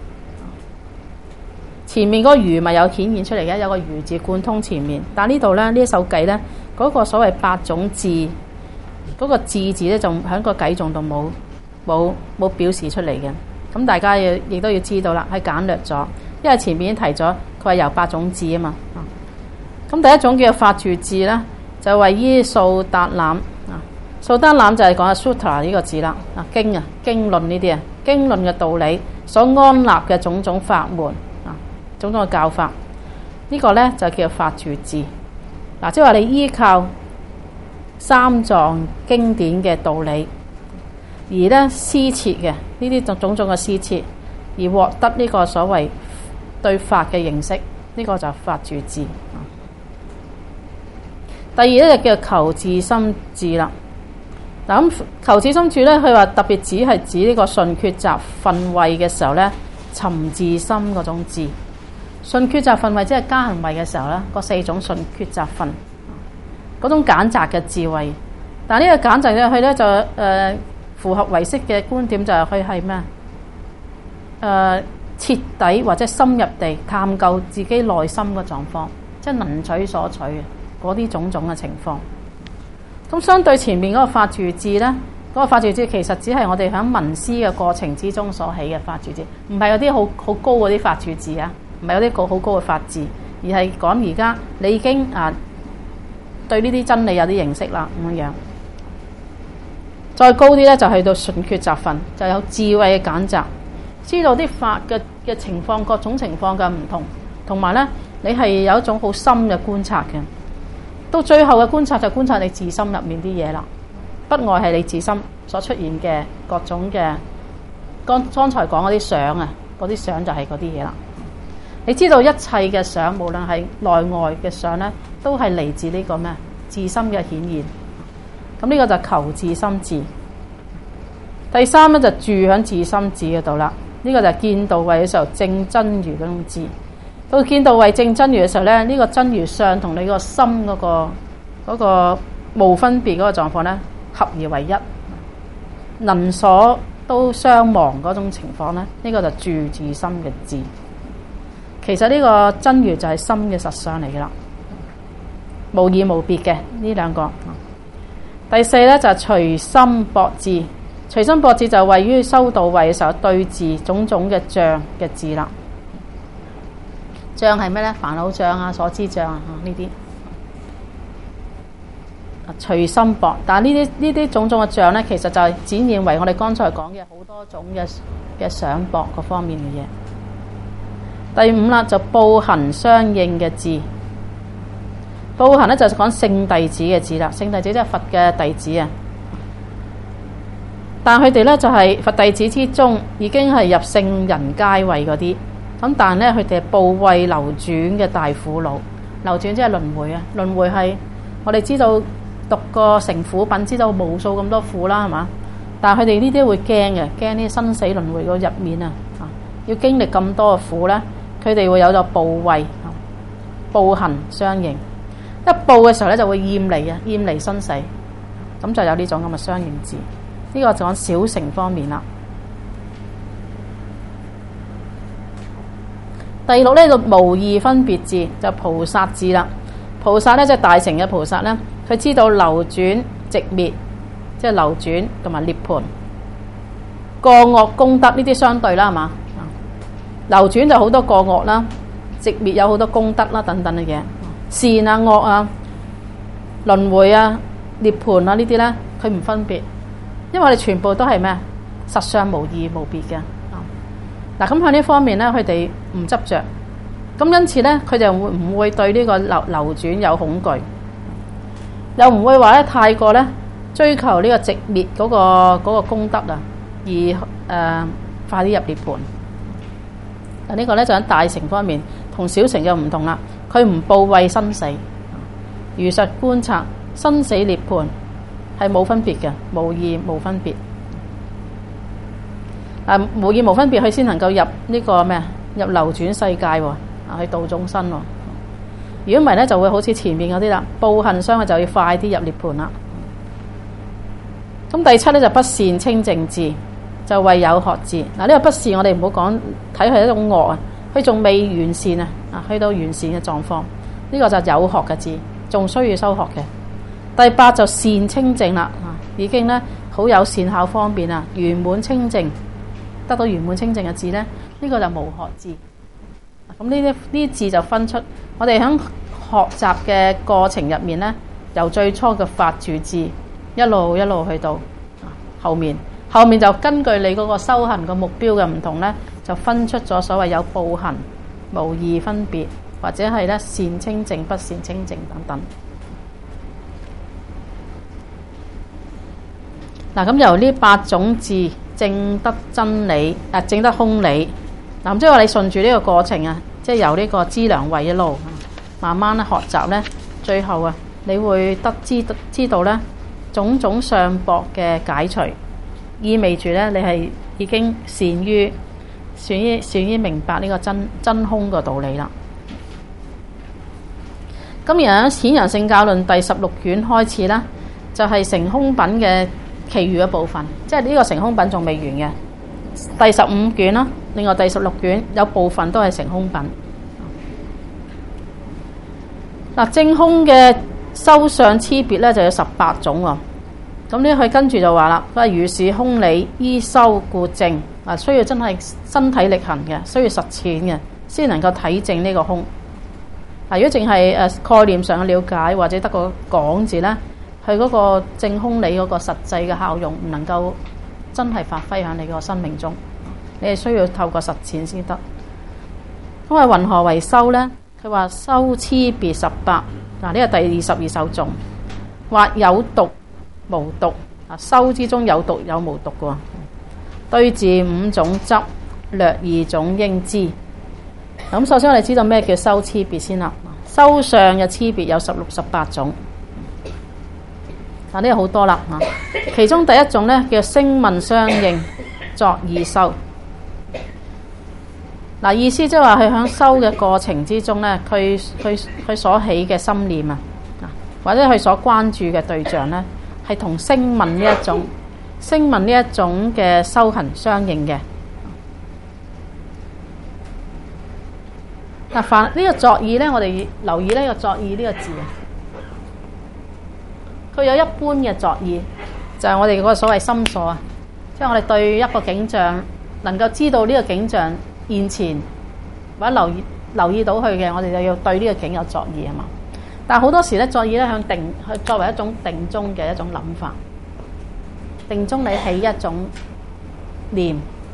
前面嗰個如咪有顯現出嚟嘅，有個如字貫通前面。但呢度咧，呢一首偈咧，嗰、那個所謂八種智，嗰、那個智字咧，就喺個偈頌度冇冇冇表示出嚟嘅。咁大家要亦都要知道啦，係簡略咗，因為前面已經提咗，佢係由八種智啊嘛。咁第一種叫法住智咧，就為依素達覽。素達覽就係講啊 Sutra 呢個字啦，啊經啊經論呢啲啊經論嘅道理所安立嘅種種法門啊，種種嘅教法，呢、這個咧就叫法住智。嗱，即係話你依靠三藏經典嘅道理，而咧施設嘅呢啲種種種嘅施設，而獲得呢個所謂對法嘅認識，呢、這個就係法住智。第二咧就叫求自心智啦。嗱，咁求自心智咧，佢話特別只係指呢個順決擇分位嘅時候咧，尋自心嗰種智。順決擇分位即係加行位嘅時候咧，嗰四種順決擇分嗰種揀擇嘅智慧。但係呢個揀擇咧，佢咧就誒、呃、符合唯識嘅觀點，就係佢係咩？誒、呃、徹底或者深入地探究自己內心嘅狀況，即係能取所取嘅嗰啲種種嘅情況。咁相對前面嗰個法住智咧，嗰、那個法住智其實只係我哋喺聞思嘅過程之中所起嘅法住智，唔係嗰啲好好高嗰啲法住智啊，唔係嗰啲好高嘅法智，而係講而家你已經啊對呢啲真理有啲認識啦咁樣。再高啲咧就去到順決擇分，就有智慧嘅揀擇，知道啲法嘅嘅情況，各種情況嘅唔同，同埋咧你係有一種好深嘅觀察嘅。到最後嘅觀察就觀察你自心入面啲嘢啦，不外係你自心所出現嘅各種嘅，剛剛才講嗰啲相啊，嗰啲相就係嗰啲嘢啦。你知道一切嘅相，無論係內外嘅相咧，都係嚟自呢個咩自心嘅顯現。咁呢個就求自心智。第三咧就住喺自心智嗰度啦。呢、這個就係見道位嘅時候證真如嗰種智。到見道位證真如嘅時候咧，呢、這個真如相同你個心嗰、那個嗰、那個無分別嗰個狀況咧，合而為一，能所都相忘嗰種情況咧，呢、這個就住自心嘅智。其實呢個真如就係心嘅實相嚟嘅啦，無異無別嘅呢兩個。第四咧就係隨心博智，隨心博智就位於修道位嘅時候對治種種嘅障嘅智啦。障係咩咧？煩惱障啊、所知障啊呢啲。隨心博，但係呢啲呢啲種種嘅障咧，其實就係展現為我哋剛才講嘅好多種嘅嘅想博嗰方面嘅嘢。第五啦，就報行相應嘅智。報行咧就係講聖弟子嘅智啦，聖弟子即係佛嘅弟子啊。 但係佢哋咧就係佛弟子之中已經係入聖人階位嗰啲，咁但係咧佢哋係怖畏流轉嘅大苦惱。流轉即係輪迴啊！輪迴係我哋知道讀個成苦品，知道無數咁多苦啦，係嘛？但係佢哋呢啲會驚嘅，驚呢生死輪迴個入面啊！要經歷咁多嘅苦咧，佢哋會有咗怖畏、怖恨相應。一怖嘅時候咧，就會厭離啊，厭離生死，咁就有呢種咁嘅相應字。呢、這個就講小乘方面啦。第六呢個無二分別字就菩薩字啦。菩薩咧即係大乘嘅菩薩咧，佢知道流轉寂滅，即係流轉同埋涅槃、過惡功德呢啲相對啦，係嘛？流轉就好多過惡啦，寂滅有好多功德啦，等等嘅嘢。善啊、惡啊、輪迴啊、涅槃啊呢啲咧，佢唔分別，因為我哋全部都係咩？實相無二無別嘅。嗱，咁喺呢方面咧，佢哋唔執着，咁因此咧，佢就會唔會對呢個流流轉有恐懼，又唔會話咧太過咧追求呢個寂滅嗰個嗰個功德啊，而誒、呃、快啲入涅槃。嗱，呢個咧就喺大乘方面，同小乘就唔同啦。佢唔怖畏生死，如實觀察生死涅槃係冇分別嘅，無二無分別。啊，無二無分別，佢先能夠入呢個咩？入流轉世界喎，啊，去度眾生喎。如果唔係咧，就會好似前面嗰啲啦，怖恨相，就要快啲入涅槃啦。咁第七咧就不善清淨智，就為有學智。嗱，呢個不善我哋唔好講，睇佢係一種惡啊，佢仲未完善啊，啊，去到完善嘅狀況，呢個就有學嘅智，仲需要修學嘅。第八就善清淨啦，啊，已經咧好有善巧方便啊，圓滿清淨。得到圓滿清淨嘅字咧，呢、這個就無學字。咁呢啲呢啲字就分出，我哋喺學習嘅過程入面咧，由最初嘅法住字，一路一路去到後面，後面就根據你嗰個修行嘅目標嘅唔同咧，就分出咗所謂有怖行、無二分別，或者係咧善清淨、不善清淨等等。嗱，咁由呢八種字。證得真理，啊，證得空理。嗱，即係話你順住呢個過程啊，即係由呢個資糧位一路慢慢咧學習咧，最後啊，你會得知知道咧種種相駁嘅解除，意味住咧你係已經善於善於善於明白呢個真真空個道理啦。咁而喺顯揚聖教論第十六卷開始咧，就係、是、成空品嘅。其餘嘅部分，即係呢個成空品仲未完嘅，第十五卷啦，另外第十六卷有部分都係成空品。嗱，證空嘅修相差別咧就有十八種喎。咁呢佢跟住就話啦，佢話如是空理依修故證，啊，需要真係身體力行嘅，需要實踐嘅，先能夠體證呢個空。嗱，如果淨係誒概念上嘅了解，或者得個講字咧。佢嗰個證空理嗰個實際嘅效用唔能夠真係發揮喺你個生命中，你係需要透過實踐先得。咁啊，云何為修咧？佢話修差別十八。嗱，呢個第二十二首頌，或有獨無獨。啊，修之中有獨有無獨嘅喎。對治五種執，略二種應知。咁首先我哋知道咩叫修差別先啦。修相嘅差別有十六十八種。嗱，呢個好多啦嚇，其中第一種咧叫聲聞相應作意修。嗱，意思即係話佢喺修嘅過程之中咧，佢佢佢所起嘅心念啊，或者佢所關注嘅對象咧，係同聲聞呢一種聲聞呢一種嘅修行相應嘅。嗱，凡呢個作意咧，我哋留意呢個作意呢個字啊。佢有一般嘅作意，就係、是、我哋嗰個所謂心所啊，即係我哋對一個景象能夠知道呢個景象現前或者留意留意到佢嘅，我哋就要對呢個景有作意啊嘛。但係好多時咧，作意咧向定去作為一種定中嘅一種諗法，定中你起一種念，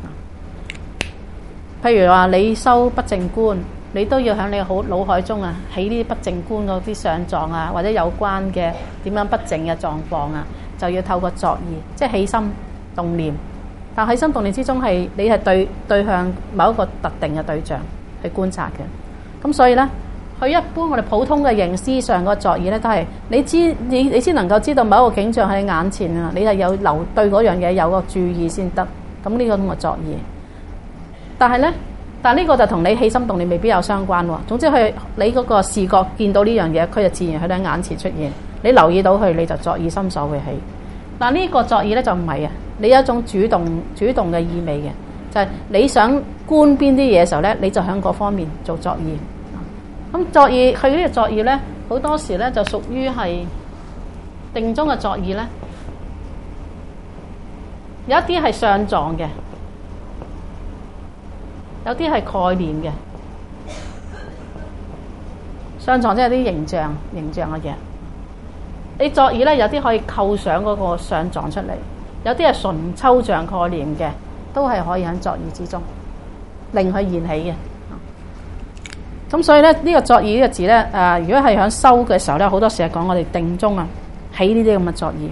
譬如話你修不淨觀。你都要喺你好腦海中啊，起呢啲不淨觀嗰啲相狀啊，或者有關嘅點樣不淨嘅狀況啊，就要透過作意，即係起心動念，但起心動念之中係你係對對向某一個特定嘅對象去觀察嘅。咁所以咧，佢一般我哋普通嘅認知上個作意咧，都係你知你你先能夠知道某一個景象喺眼前啊，你係有留對嗰樣嘢有個注意先得。咁呢個咁嘅作意，但係咧，但係呢個就同你起心動念未必有相關喎。總之佢你嗰個視覺見到呢樣嘢，佢就自然喺你眼前出現。你留意到佢，你就作意心所會起。但呢個作意咧就唔係啊，你有一種主動主動嘅意味嘅，就係、是、你想觀邊啲嘢嘅時候咧，你就喺嗰方面做作意。咁作意佢呢個作意咧，好多時咧就屬於係定中嘅作意咧。有一啲係相狀嘅，有啲係概念嘅。相狀即係啲形象、形象嘅嘢。你作意咧，有啲可以構想嗰個相狀出嚟，有啲係純抽象概念嘅，都係可以喺作意之中令佢現起嘅。咁所以咧，呢、這個作意呢個字咧，誒、呃，如果係喺修嘅時候咧，好多時係講我哋定中啊，起呢啲咁嘅作意。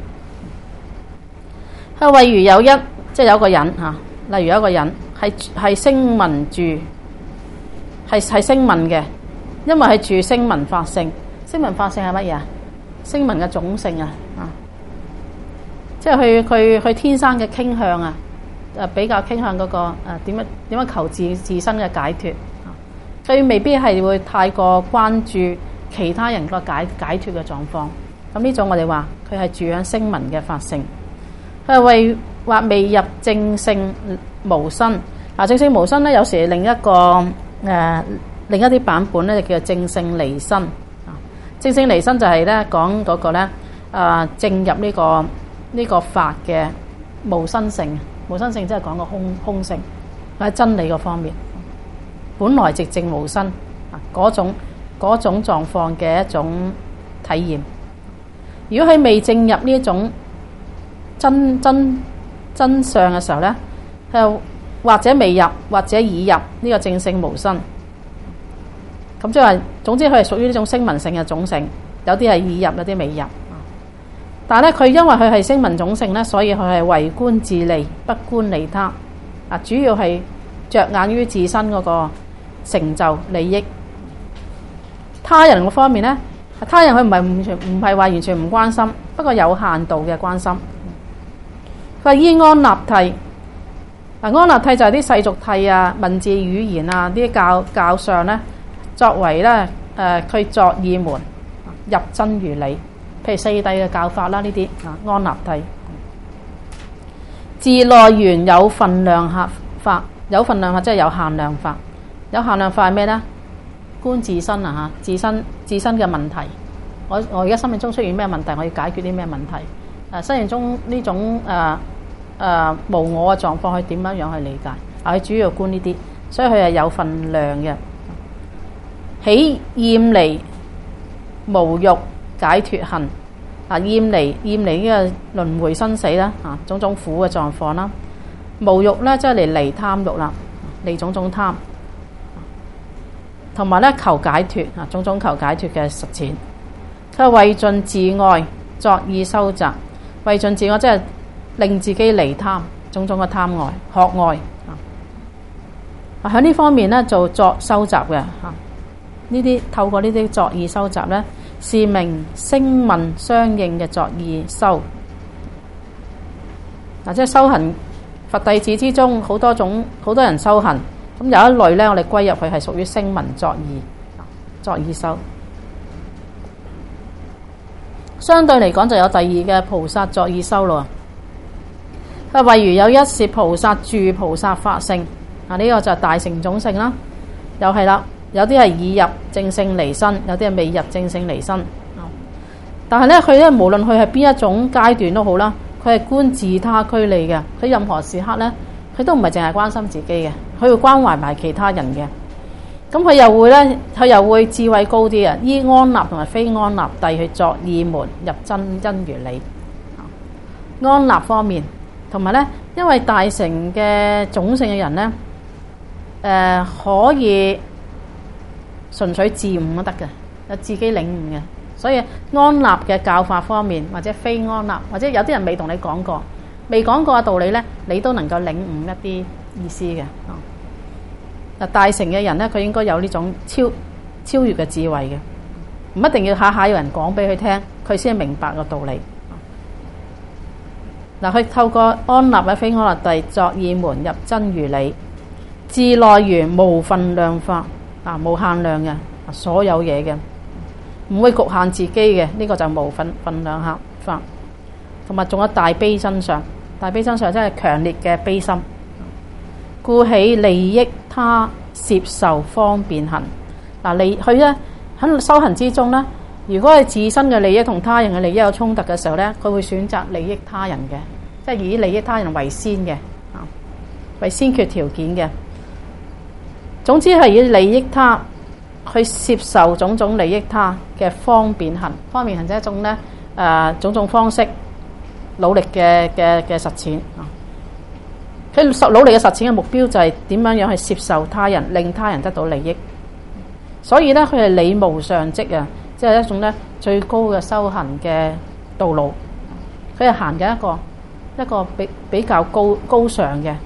佢例如有一，即係有個人嚇，例如有一個人係係聲聞住，係係聲聞嘅，因為係住聲聞法性。聲聞法性係乜嘢啊？聲聞嘅種性啊，啊，即係佢佢佢天生嘅傾向啊，誒比較傾向嗰、那個誒點樣點樣求自自身嘅解脫，所以未必係會太過關注其他人個解解脫嘅狀況。咁呢種我哋話佢係住喺聲聞嘅法性。佢係為或未入正性無身。嗱，正性無身咧，有時另一個誒、呃、另一啲版本咧就叫做正性離身。啊，正性離身就係咧講嗰個咧誒正入呢、這個呢、這個法嘅無身性。無身性即係講個空空性喺真理嗰方面，本來寂靜無身啊嗰種嗰種狀況嘅一種體驗。如果佢未正入呢一種真真真相嘅時候咧，係或者未入，或者已入呢個正性無身。咁即係話，總之佢係屬於呢種聲聞性嘅種性，有啲係已入，有啲未入。但係咧，佢因為佢係聲聞種性咧，所以佢係唯觀自利，不觀利他。啊，主要係着眼於自身嗰個成就利益。他人嗰方面咧，他人佢唔係完全唔係話完全唔關心，不過有限度嘅關心。佢話依安立諦，嗱，安立諦就係啲世俗諦啊、文字語言啊啲教教上咧，作為咧誒佢作意門入真如理，譬如四諦嘅教法啦，呢啲啊安立諦。自內緣有分量合法，有分量法即係有限量法。有限量法係咩咧？觀自身啊嚇，自身自身嘅問題。我我而家生命中出現咩問題，我要解決啲咩問題？誒、啊，生命中呢種誒。啊誒、呃、無我嘅狀況，佢點樣樣去理解？啊，佢主要觀呢啲，所以佢係有份量嘅。起厭離無欲解脫恨。啊，厭離厭離呢個輪迴生死啦，啊，種種苦嘅狀況啦。無欲咧，即係嚟離貪欲啦，離種種貪，同埋咧求解脫啊，種種求解脫嘅實踐。佢係為盡自愛作意修習，為盡自愛即係。令自己離貪，種種嘅貪愛、學愛啊，喺呢方面咧做作修習嘅嚇，呢啲透過呢啲作意修習咧，是名聲聞相應嘅作意修。嗱，即係修行佛弟子之中，好多種好多人修行，咁有一類咧，我哋歸入去係屬於聲聞作意作意修。相對嚟講，就有第二嘅菩薩作意修咯。啊，例如有一是菩薩住菩薩法性，啊呢個就係大乘種性啦，又係啦，有啲係已入正性離身，有啲係未入正性離身。但係咧，佢咧無論佢係邊一種階段都好啦，佢係觀自他俱利嘅，佢任何時刻咧，佢都唔係淨係關心自己嘅，佢會關懷埋其他人嘅。咁佢又會咧，佢又會智慧高啲啊，依安立同埋非安立諦去作意門入真真如理。安立方面。同埋咧，因為大乘嘅種性嘅人咧，誒、呃、可以純粹自悟都得嘅，有自己領悟嘅。所以安立嘅教法方面，或者非安立，或者有啲人未同你講過， 未講過嘅道理咧，你都能夠領悟一啲意思嘅。嗱，大乘嘅人咧，佢應該有呢種超超越嘅智慧嘅，唔一定要下下有人講俾佢聽，佢先明白個道理。嗱，佢透過安立嘅非安立諦作意門入真如理，自內如無分量法啊，無限量嘅所有嘢嘅，唔會局限自己嘅，呢、這個就無分分量合法。同埋仲有大悲真相，大悲真相真係強烈嘅悲心，故起利益他攝受方便行。嗱，利佢咧喺修行之中咧，如果係自身嘅利益同他人嘅利益有衝突嘅時候咧，佢會選擇利益他人嘅，即係以利益他人為先嘅，啊，為先決條件嘅。總之係以利益他去攝受種種利益他嘅方便行，方便行就係一種咧誒、呃、種種方式努力嘅嘅嘅實踐啊。佢努力嘅實踐嘅目標就係點樣樣去攝受他人，令他人得到利益。所以咧，佢係理無上跡啊，即係一種咧最高嘅修行嘅道路。佢係行緊一個一個比比較高高尚嘅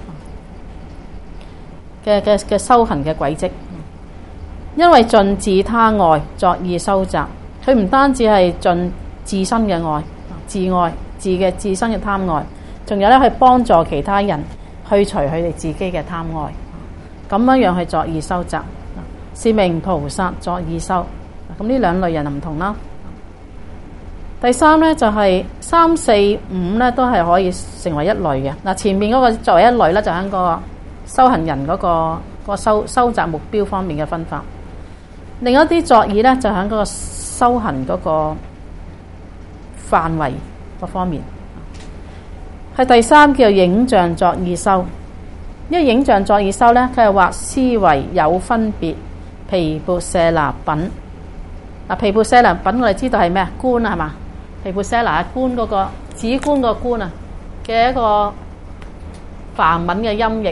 嘅嘅嘅修行嘅軌跡。因為盡自他愛作意修習，佢唔單止係盡自身嘅愛、自愛、自嘅自身嘅貪愛，仲有咧去幫助其他人去除佢哋自己嘅貪愛，咁樣樣去作意修習。是名菩薩作意修，咁呢兩類人就唔同啦。第三咧就係、是、三四五咧都係可以成為一類嘅。嗱，前面嗰個作為一類咧就喺個修行人嗰、那個、那個修修習目標方面嘅分法。另一啲作意咧就喺嗰個修行嗰個範圍嗰方面。係第三叫影像作意修。呢個影像作意修咧，佢係話思維有分別。毗缽舍那品，嗱，毗缽舍那品我哋知道係咩啊？觀啊，係嘛？毗缽舍那觀嗰個止觀個觀啊嘅一個梵文嘅音譯。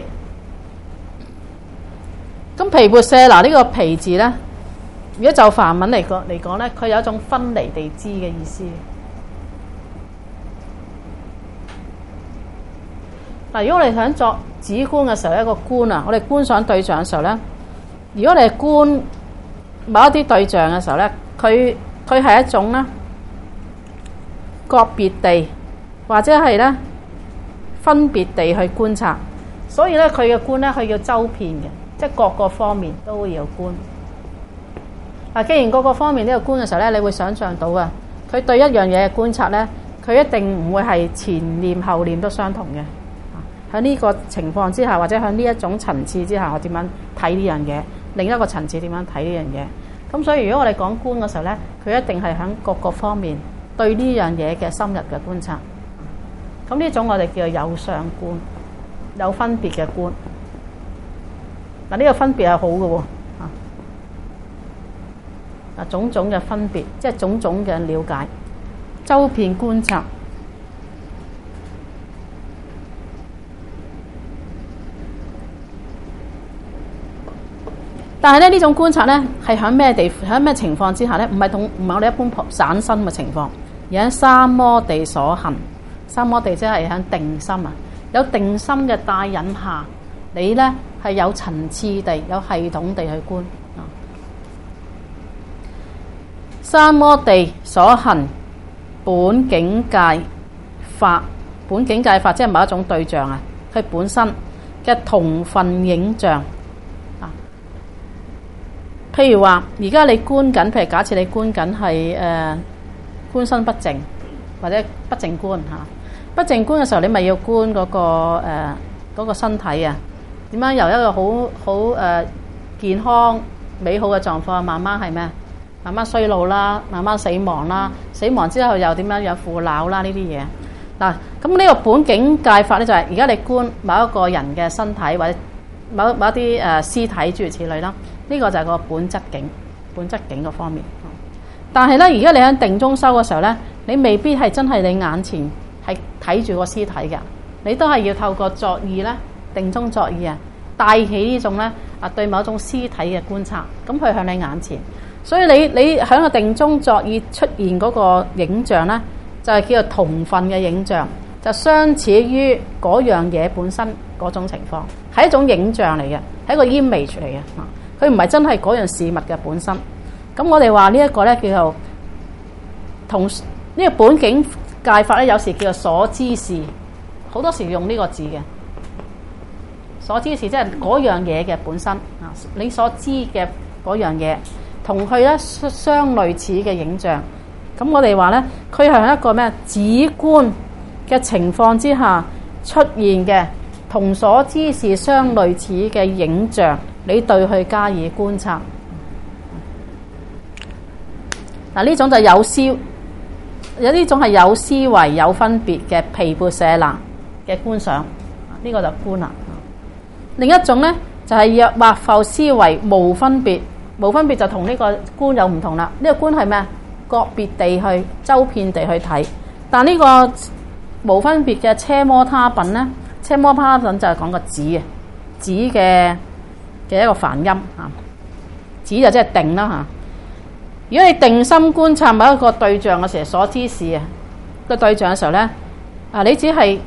咁毗缽舍那呢個毗字咧，如果就梵文嚟講嚟講咧，佢有一種分離地知嘅意思。嗱，如果我哋想作止觀嘅時候，一個觀啊，我哋觀賞對象嘅時候咧。如果你係觀某一啲對象嘅時候咧，佢佢係一種咧個別地或者係咧分別地去觀察，所以咧佢嘅觀咧佢要周遍嘅，即係各個方面都要觀。嗱，既然各個方面都要觀嘅時候咧，你會想像到啊，佢對一樣嘢嘅觀察咧，佢一定唔會係前念後念都相同嘅。喺呢個情況之下，或者喺呢一種層次之下，我點樣睇呢樣嘢？另一個層次點樣睇呢樣嘢？咁所以如果我哋講觀嘅時候咧，佢一定係喺各個方面對呢樣嘢嘅深入嘅觀察。咁呢種我哋叫做有相觀，有分別嘅觀。嗱，呢個分別係好嘅喎，啊，種種嘅分別，即係種種嘅了解，周遍觀察。但係咧，呢種觀察咧係喺咩地喺咩情況之下咧？唔係同唔係我哋一般散心嘅情況，而喺三摩地所行。三摩地即係喺定心啊，有定心嘅帶引下，你咧係有層次地、有系統地去觀啊。三摩地所行本境界法，本境界法即係某一種對象啊，佢本身嘅同分影像。譬如話，而家你觀緊，譬如假設你觀緊係誒觀身不淨，或者不淨觀嚇。不淨觀嘅時候，你咪要觀嗰、嗰個誒嗰、呃嗰個身體啊，點樣由一個好好誒健康美好嘅狀況，慢慢係咩？慢慢衰老啦，慢慢死亡啦，死亡之後又點樣有腐朽啦呢啲嘢。嗱，咁呢個本境界法咧，就係而家你觀某一個人嘅身體，或者某某一啲誒屍體諸如此類啦。呢個就係個本質境，本質境個方面。但係咧，而家你喺定中修嘅時候咧，你未必係真係你眼前係睇住個屍體嘅，你都係要透過作意咧，定中作意啊，帶起呢種咧啊對某種屍體嘅觀察，咁佢向你眼前。所以你你喺個定中作意出現嗰個影像咧，就係叫做同分嘅影像， 就相似於嗰樣嘢本身嗰種情況，係一種影像嚟嘅，係一個 image 嚟嘅。佢唔係真係嗰樣事物嘅本身。咁我哋話呢一個咧叫做同呢個本境界法咧，有時叫做所知事，好多時用呢個字嘅。所知事即係嗰樣嘢嘅本身啊，你所知嘅嗰樣嘢同佢咧相類似嘅影像。咁我哋話咧，佢係一個咩主觀嘅情況之下出現嘅同所知事相類似嘅影像，你對佢加以觀察。嗱，呢種就有思，有呢種係有思維有分別嘅毗缽舍那嘅觀想，呢、這個就觀啦。另一種咧就係若或復思維無分別，無分別就同呢個觀有唔同啦。呢、這個觀係咩？個別地去周遍地去睇，但呢個無分別嘅奢摩他品咧，奢摩他品就係講個止嘅止嘅嘅一個梵音啊，止就即係定啦嚇。如果你定心觀察某一個對象嘅時候，所知事啊個對象嘅時候咧，啊你只係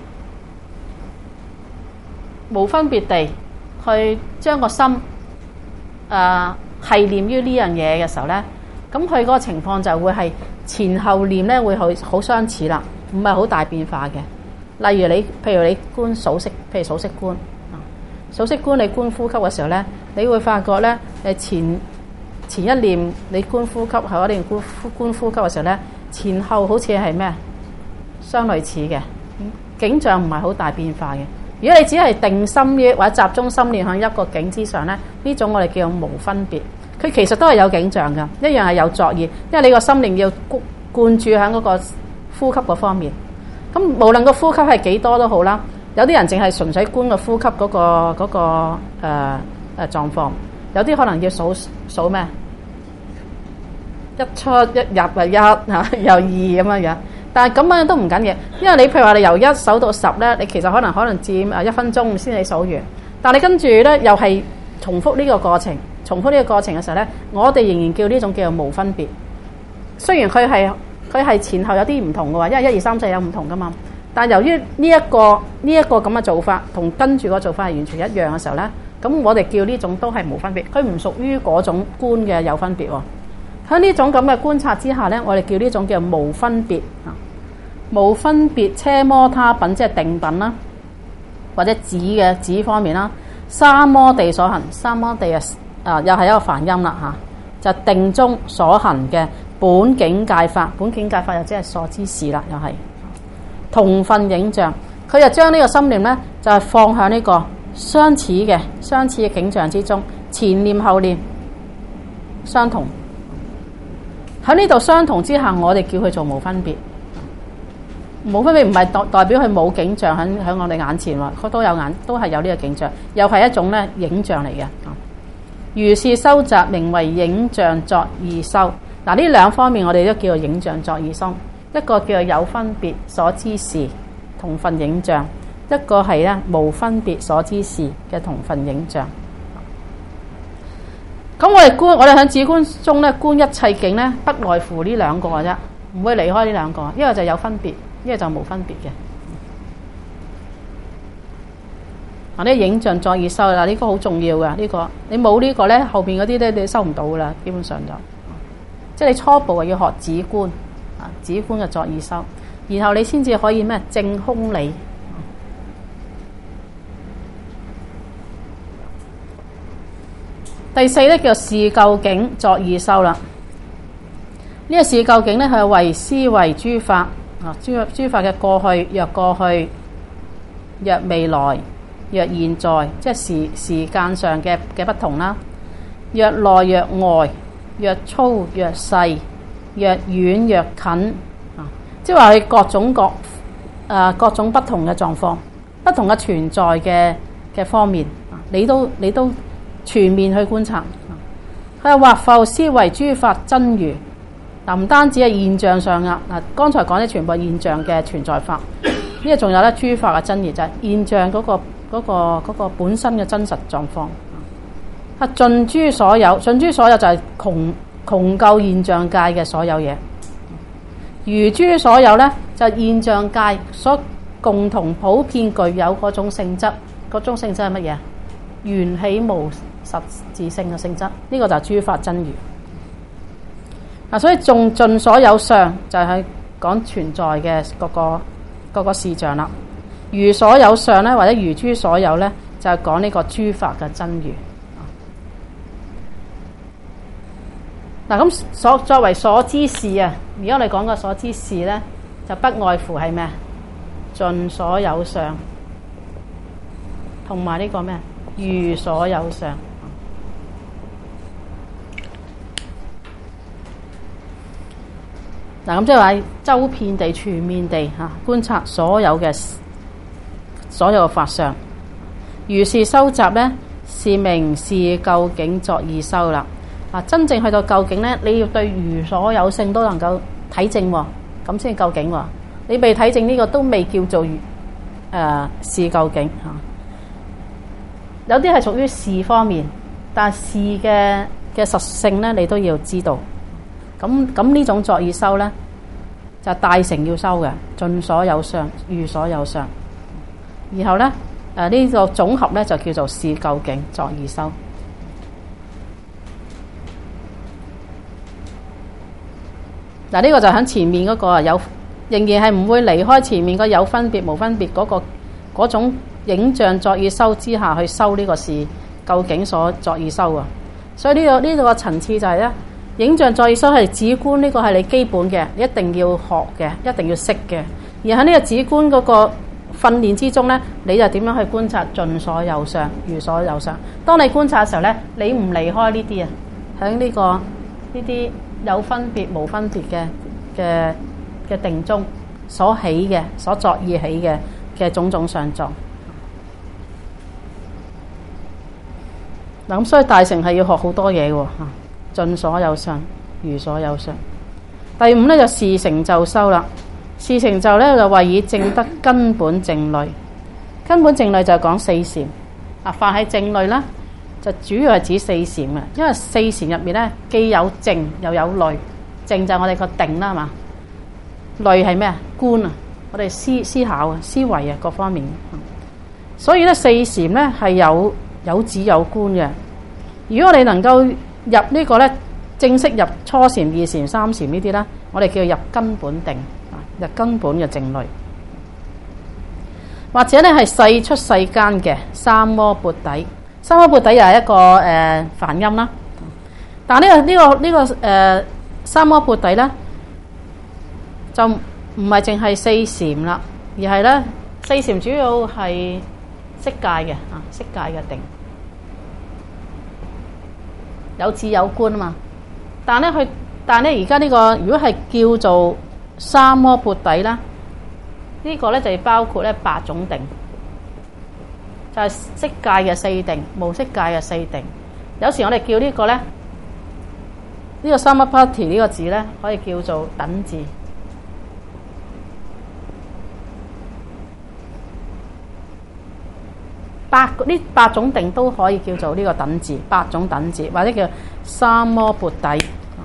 無分別地去將個心啊係念於呢樣嘢嘅時候咧，咁佢嗰個情況就會係前後念咧會好好相似啦，唔係好大變化嘅。例如你譬如你觀數息，譬如數息觀啊，數息觀你觀呼吸嘅時候咧，你會發覺咧誒前前一念你觀呼吸，後一念觀觀呼吸嘅時候咧，前後好似係咩相類似嘅景象，唔係好大變化嘅。如果你只係定心於或者集中心念喺一個景之上咧，呢種我哋叫做無分別。佢其實都係有景象㗎，一樣係有作意，因為你個心念要灌注喺嗰個呼吸嗰方面。咁無論個呼吸係幾多都好啦，有啲人淨係純粹觀個呼吸嗰、嗰個嗰、嗰個誒誒、呃、狀況，有啲可能要數數咩一出一入啊一嚇又二咁樣樣。但係咁樣都唔緊要，因為你譬如話你由一數到十咧，你其實可能可能佔誒一分鐘先你數完，但你跟住咧又係重複呢個過程，重複呢個過程嘅時候咧，我哋仍然叫呢種叫做無分別。雖然佢係佢係前後有啲唔同嘅話，因為一二三四有唔同噶嘛，但係由於呢一個呢一個咁嘅做法同跟住個做法係完全一樣嘅時候咧，咁我哋叫呢種都係無分別，佢唔屬於嗰種觀嘅有分別喎。喺呢種咁嘅觀察之下咧，我哋叫呢種叫無分別啊，無分別奢摩他品即係定品啦，或者止嘅止方面啦。三摩地所行，三摩地啊啊又係一個梵音啦嚇，就定中所行嘅本境界法，本境界法又即係所知事啦，又係同分影像。佢就將呢個心念咧，就係放喺呢個相似嘅相似嘅景象之中，前念後念相同。喺呢度相同之下，我哋叫佢做無分別。無分別唔係代代表佢冇景象喺喺我哋眼前喎，佢都有眼，都係有呢個景象，又係一種咧影像嚟嘅。如是修習，名為影像作意修。嗱，呢兩方面我哋都叫做影像作意修，一個叫做有分別所知事同分影像，一個係咧無分別所知事嘅同分影像。咁我哋觀，我哋喺止觀中咧觀一切境咧，不外乎呢兩個嘅啫，唔會離開呢兩個。一個就有分別，一個就無分別嘅。嗱，呢個影像作意修啦，呢個好重要嘅。呢個你冇呢個咧，後邊嗰啲咧你收唔到噶啦，基本上就即係你初步要學止觀啊，止觀嘅作意修，然後你先至可以咩證空理。第四咧叫事究竟作意修啦。呢個事究竟咧係為思維諸法啊，諸諸法嘅過去、若過去、若未來、若現在，即係時時間上嘅嘅不同啦。若內若外，若粗若細，若遠若近啊，即係話佢各種各啊各種不同嘅狀況，不同嘅存在嘅嘅方面啊，你都你都。全面去觀察，佢係或復思維諸法真如。嗱，唔單止係現象上啊，嗱，剛才講啲全部現象嘅存在法，呢個仲有咧諸法嘅真如，就係、是、現象嗰、那個嗰、那個嗰、那個本身嘅真實狀況。啊，盡諸所有，盡諸所有就係窮窮究現象界嘅所有嘢。如諸所有咧，就係、現象界所共同普遍具有嗰種性質，嗰種性質係乜嘢？緣起無實自性嘅性質，呢、這個就係諸法真如。啊，所以仲盡所有相就係講存在嘅各個各個事象啦。如所有相咧，或者如諸所有咧，就係講呢個諸法嘅真如。嗱，咁所作為所知事啊，而家我哋講嘅所知事咧，就不外乎係咩？盡所有相，同埋呢個咩？如所有相。嗱，咁即係話周遍地、全面地嚇觀察所有嘅所有嘅法相。如是修習咧，是名是究竟作意修啦。啊，真正去到究竟咧，你要對如所有性都能夠體證喎，咁先究竟喎。你未體證呢個都未叫做誒、呃、是究竟嚇。有啲係屬於事方面，但係事嘅嘅實性咧，你都要知道。咁咁呢種作意修咧，就係、大乘要修嘅，盡所有相，如所有相。然後咧誒呢、呃呢個總合咧就叫做是究竟作意修。嗱，呢個就喺前面嗰個啊，有仍然係唔會離開前面個有分別無分別嗰個嗰種影像作意修之下去修呢個事究竟所作意修啊。所以呢個呢個層次就係咧，影像作意修係止觀，呢個係你基本嘅，你一定要學嘅，一定要識嘅。而喺呢個止觀嗰個訓練之中咧，你就點樣去觀察盡所有相、如所有相。當你觀察嘅時候咧，你唔離開呢啲啊，喺呢個呢啲有分別無分別嘅嘅嘅定中所起嘅、所作意起嘅嘅種種相狀。嗱，咁所以大乘係要學好多嘢嘅嚇，盡所有相、如所有相。第五咧就事成就修啦。事成就咧就為以證得根本靜慮。根本靜慮就係講四禪啊，凡係靜慮啦，就主要係指四禪嘅，因為四禪入面咧既有靜又有慮。靜就係我哋個定啦，係嘛？慮係咩啊？觀啊，我哋思思考啊、思維啊各方面。所以咧四禪咧係有有止有觀嘅。如果你能夠入呢個咧正式入初禪、二禪、三禪呢啲咧，我哋叫入根本定啊，入根本嘅靜慮。或者咧係世出世間嘅三摩缽底。三摩缽底又係一個誒、呃、梵音啦，但係、這、呢個呢、這個呢、這個誒、呃、三摩缽底咧就唔係淨係四禪啦，而係咧四禪主要係色界嘅啊，色界嘅定有止有觀啊嘛。但係咧佢，但係咧而家呢個如果係叫做三摩缽底啦，呢、這個咧就係包括咧八種定。就係色界嘅四定，無色界嘅四定。有時我哋叫呢個咧，呢、這個 Samapatti 呢個字咧，可以叫做等字。八呢八種定都可以叫做呢個等字，八種等字或者叫三摩缽底。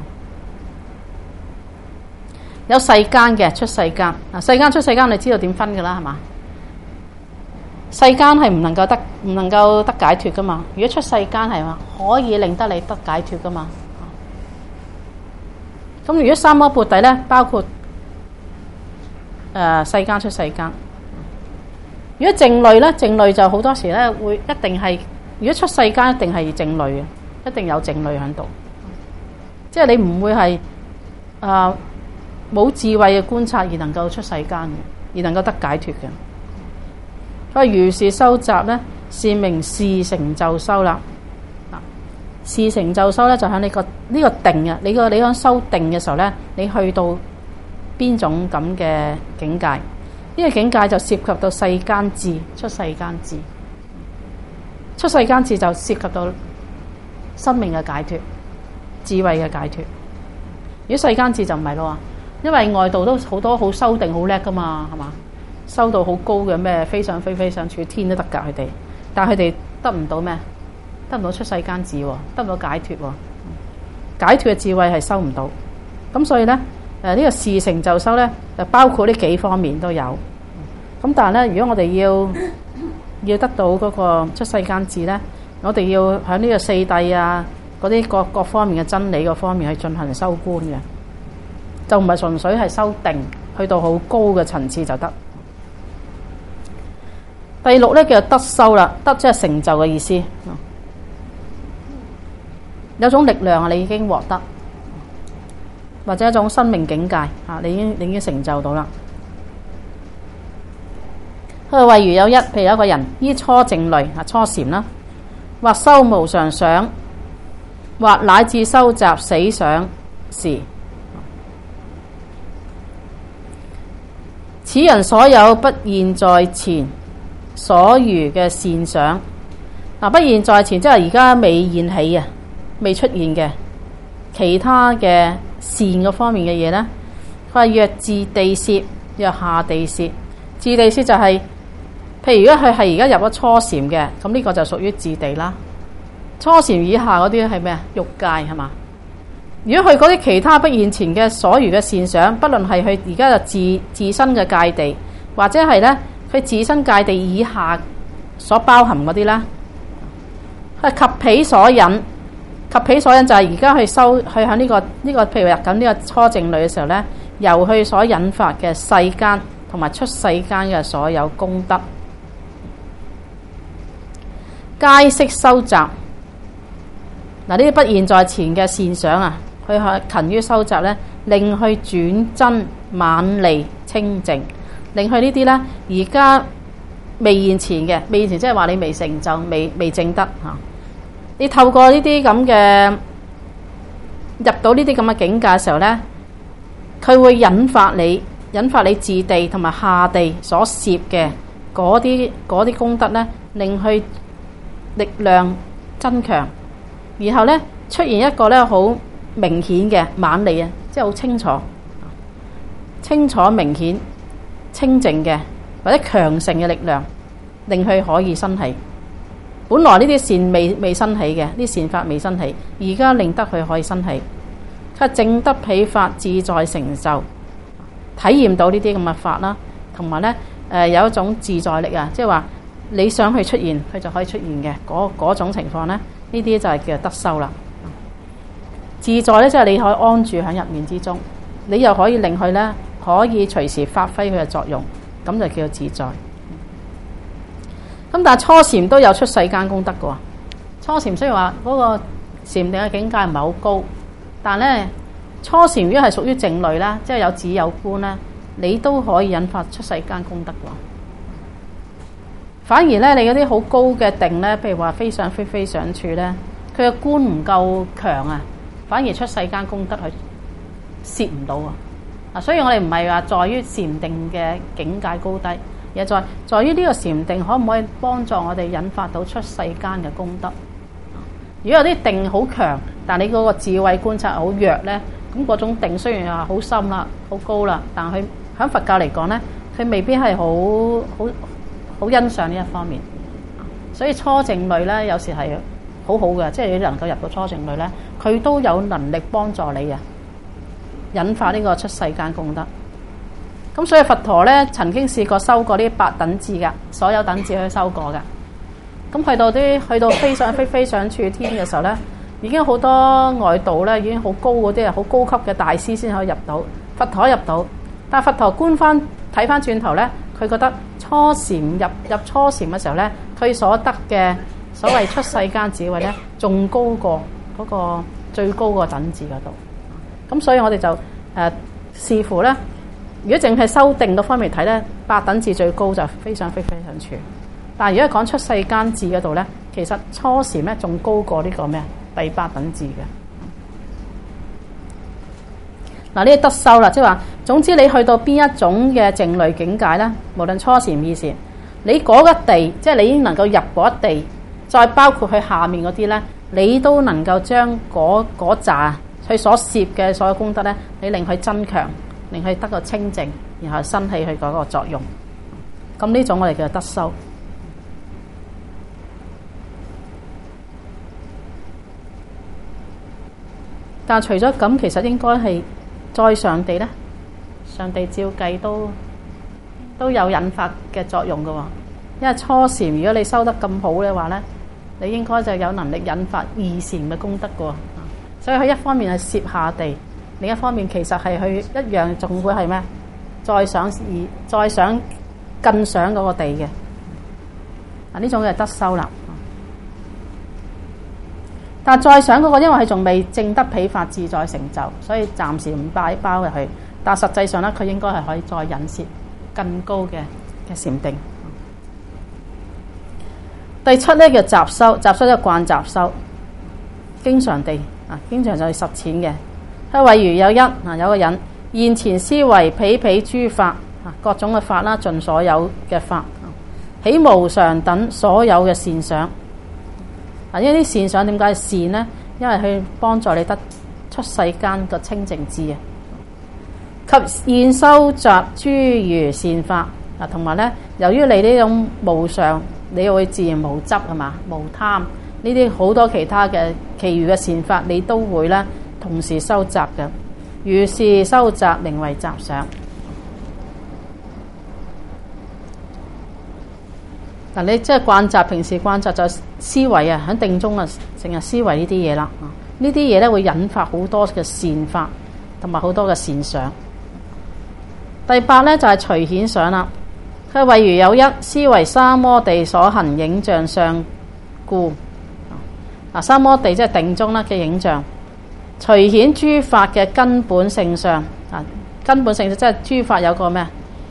有世間嘅出世間啊，世間出世間，你知道點分㗎啦，係嘛？世間係唔能夠得唔能夠得解脫噶嘛？如果出世間係嘛，可以令得你得解脫噶嘛？咁如果三摩缽底咧，包括誒、呃、世間出世間。如果靜慮咧，靜慮就好多時咧會一定係，如果出世間一定係靜慮嘅，一定有靜慮喺度。即係你唔會係誒冇智慧嘅觀察而能夠出世間嘅，而能夠得解脫嘅。所以如是修習咧，是名事成就修啦。啊，事成就修咧就喺你個呢個定啊，你個你響修定嘅時候咧，你去到邊種咁嘅境界？呢、這個境界就涉及到世間智、出世間智。出世間智就涉及到生命嘅解脫、智慧嘅解脫。如果世間智就唔係咯，因為外道都好多好修定好叻噶嘛，係嘛？收到好高嘅咩飛上飛飛上處天都得㗎佢哋，但係佢哋得唔到咩？得唔到出世間智，得唔到解脫。解脫嘅智慧係收唔到，咁所以咧誒呢、這個事成就修咧就包括呢幾方面都有。 咁但係咧，如果我哋要要得到嗰個出世間智咧，我哋要喺呢個四諦啊嗰啲各各方面嘅真理嗰方面去進行修觀嘅，就唔係純粹係修定，去到好高嘅層次就得。第六咧叫做得修啦，得即係成就嘅意思，有種力量啊，你已經獲得，或者一種生命境界啊，你已經你已經成就到啦。佢話，例如有一，譬如有一個人依初靜慮啊，初禪啦，或修無常想，或乃至收集死想時，此人所有不現在前所餘嘅善想，嗱，不現在前即係而家未現起啊，未出現嘅其他嘅善嗰方面嘅嘢咧，佢話若自地攝，若下地攝。自地攝就係、是。譬如如果佢係而家入咗初禪嘅，咁呢個就屬於自地啦。初禪以下嗰啲係咩啊？欲界係嘛？如果佢嗰啲其他不現前嘅所餘嘅善想，不論係佢而家就自自身嘅界地，或者係咧佢自身界地以下所包含嗰啲啦，係及彼所引。及彼所引就係而家去收去喺呢個呢、這個譬如入緊呢個初靜慮嘅時候咧，由佢所引發嘅世間同埋出世間嘅所有功德。皆悉收集。嗱，呢啲不現在前嘅善想啊，佢係勤於收集咧，令去轉真猛利清淨，令去呢啲咧而家未現前嘅，未現前即係話你未成就、未未證得嚇。你透過呢啲咁嘅入到呢啲咁嘅境界嘅時候咧，佢會引發你引發你自地同埋下地所攝嘅嗰啲嗰啲功德咧，令去力量增強，然後咧出現一個咧好明顯嘅猛利啊，即係好清楚、清楚明顯、清淨嘅或者強盛嘅力量，令佢可以生起。本來呢啲善未未生起嘅，啲善法未生起，而家令得佢可以生起。佢證得彼法自在成就，體驗到呢啲咁嘅法啦，同埋咧誒有一種自在力啊，即係話。你想去出現，佢就可以出現嘅嗰嗰種情況咧，呢啲就係叫做得修啦。自在咧，即係你可以安住喺入面之中，你又可以令佢咧可以隨時發揮佢嘅作用，咁就叫做自在。咁但係初禪都有出世間功德嘅喎。初禪雖然話嗰個禪定嘅境界唔係好高，但咧初禪如果係屬於靜慮啦，即係有止有觀啦，你都可以引發出世間功德嘅喎。反而咧，你嗰啲好高嘅定咧，譬如話非想非非想處咧，佢嘅觀唔夠強啊，反而出世間功德佢攝唔到啊！啊，所以我哋唔係話在於禪定嘅境界高低，而係在在於呢個禪定可唔可以幫助我哋引發到出世間嘅功德。如果有啲定好強，但你嗰個智慧觀察好弱咧，咁嗰種定雖然話好深啦、好高啦，但係佢喺佛教嚟講咧，佢未必係好好。好欣賞呢一方面，所以初靜慮咧有時係好好嘅，即係你能夠入到初靜慮咧，佢都有能力幫助你啊，引發呢個出世間功德。咁所以佛陀咧曾經試過修過呢八等智噶，所有等智佢修過噶。咁去到啲去到非想非非想處天嘅時候咧，已經好多外道咧已經好高嗰啲啊，好高級嘅大師先可以入到，佛陀入到，但係佛陀觀翻睇翻轉頭咧。佢覺得初禪入入初禪嘅時候咧，佢所得嘅所謂出世間智慧咧，仲高過嗰個最高個等智嗰度。咁所以我哋就誒、呃、視乎咧，如果淨係修定嗰方面睇咧，八等智最高就非想非非想處。但係如果講出世間智嗰度咧，其實初禪咧仲高過呢個咩第八等智嘅。嗱，呢啲得修啦，即係話，總之你去到邊一種嘅靜慮境界咧，無論初禪、二禪，你嗰個地，即係你已經能夠入嗰一地，再包括佢下面嗰啲咧，你都能夠將嗰嗰紮佢所攝嘅所有功德咧，你令佢增強，令佢得個清淨，然後生起佢嗰個作用。咁呢種我哋叫做得修。但除咗咁，其實應該係再上地咧，上地照計都都有引發嘅作用嘅喎。因為初禪如果你修得咁好嘅話咧，你應該就有能力引發二禪嘅功德嘅喎。所以佢一方面係攝下地，另一方面其實係佢一樣仲會係咩？再想而再想更上嗰個地嘅。啊，呢種就係得修啦。但係再想嗰個，因為佢仲未證得彼法自在成就，所以暫時唔擺包入去。但實際上咧，佢應該係可以再引攝更高嘅嘅禪定。第七咧叫習修，習修就慣習修，經常地啊，經常就去實踐嘅。佢例如有一啊，有個人現前思維彼彼諸法啊，各種嘅法啦，盡所有嘅法，起無常等所有嘅善想。嗱，因為啲善想點解善呢？因為佢幫助你得出世間個清淨智啊，及現修習諸如善法啊，同埋咧，由於你呢種無常，你會自然無執係嘛，無貪呢啲好多其他嘅其餘嘅善法，你都會咧同時修習嘅。如是修習，名為習想。嗱，你即係慣習，平時慣習就思維啊，喺定中啊，成日思維呢啲嘢啦。呢啲嘢咧會引發好多嘅善法，同埋好多嘅善想。第八咧就係隨顯想啦。佢例如有一思維三摩地所行影像相故。嗱，三摩地即係定中啦嘅影像，隨顯諸法嘅根本性相啊，根本性即係諸法有個咩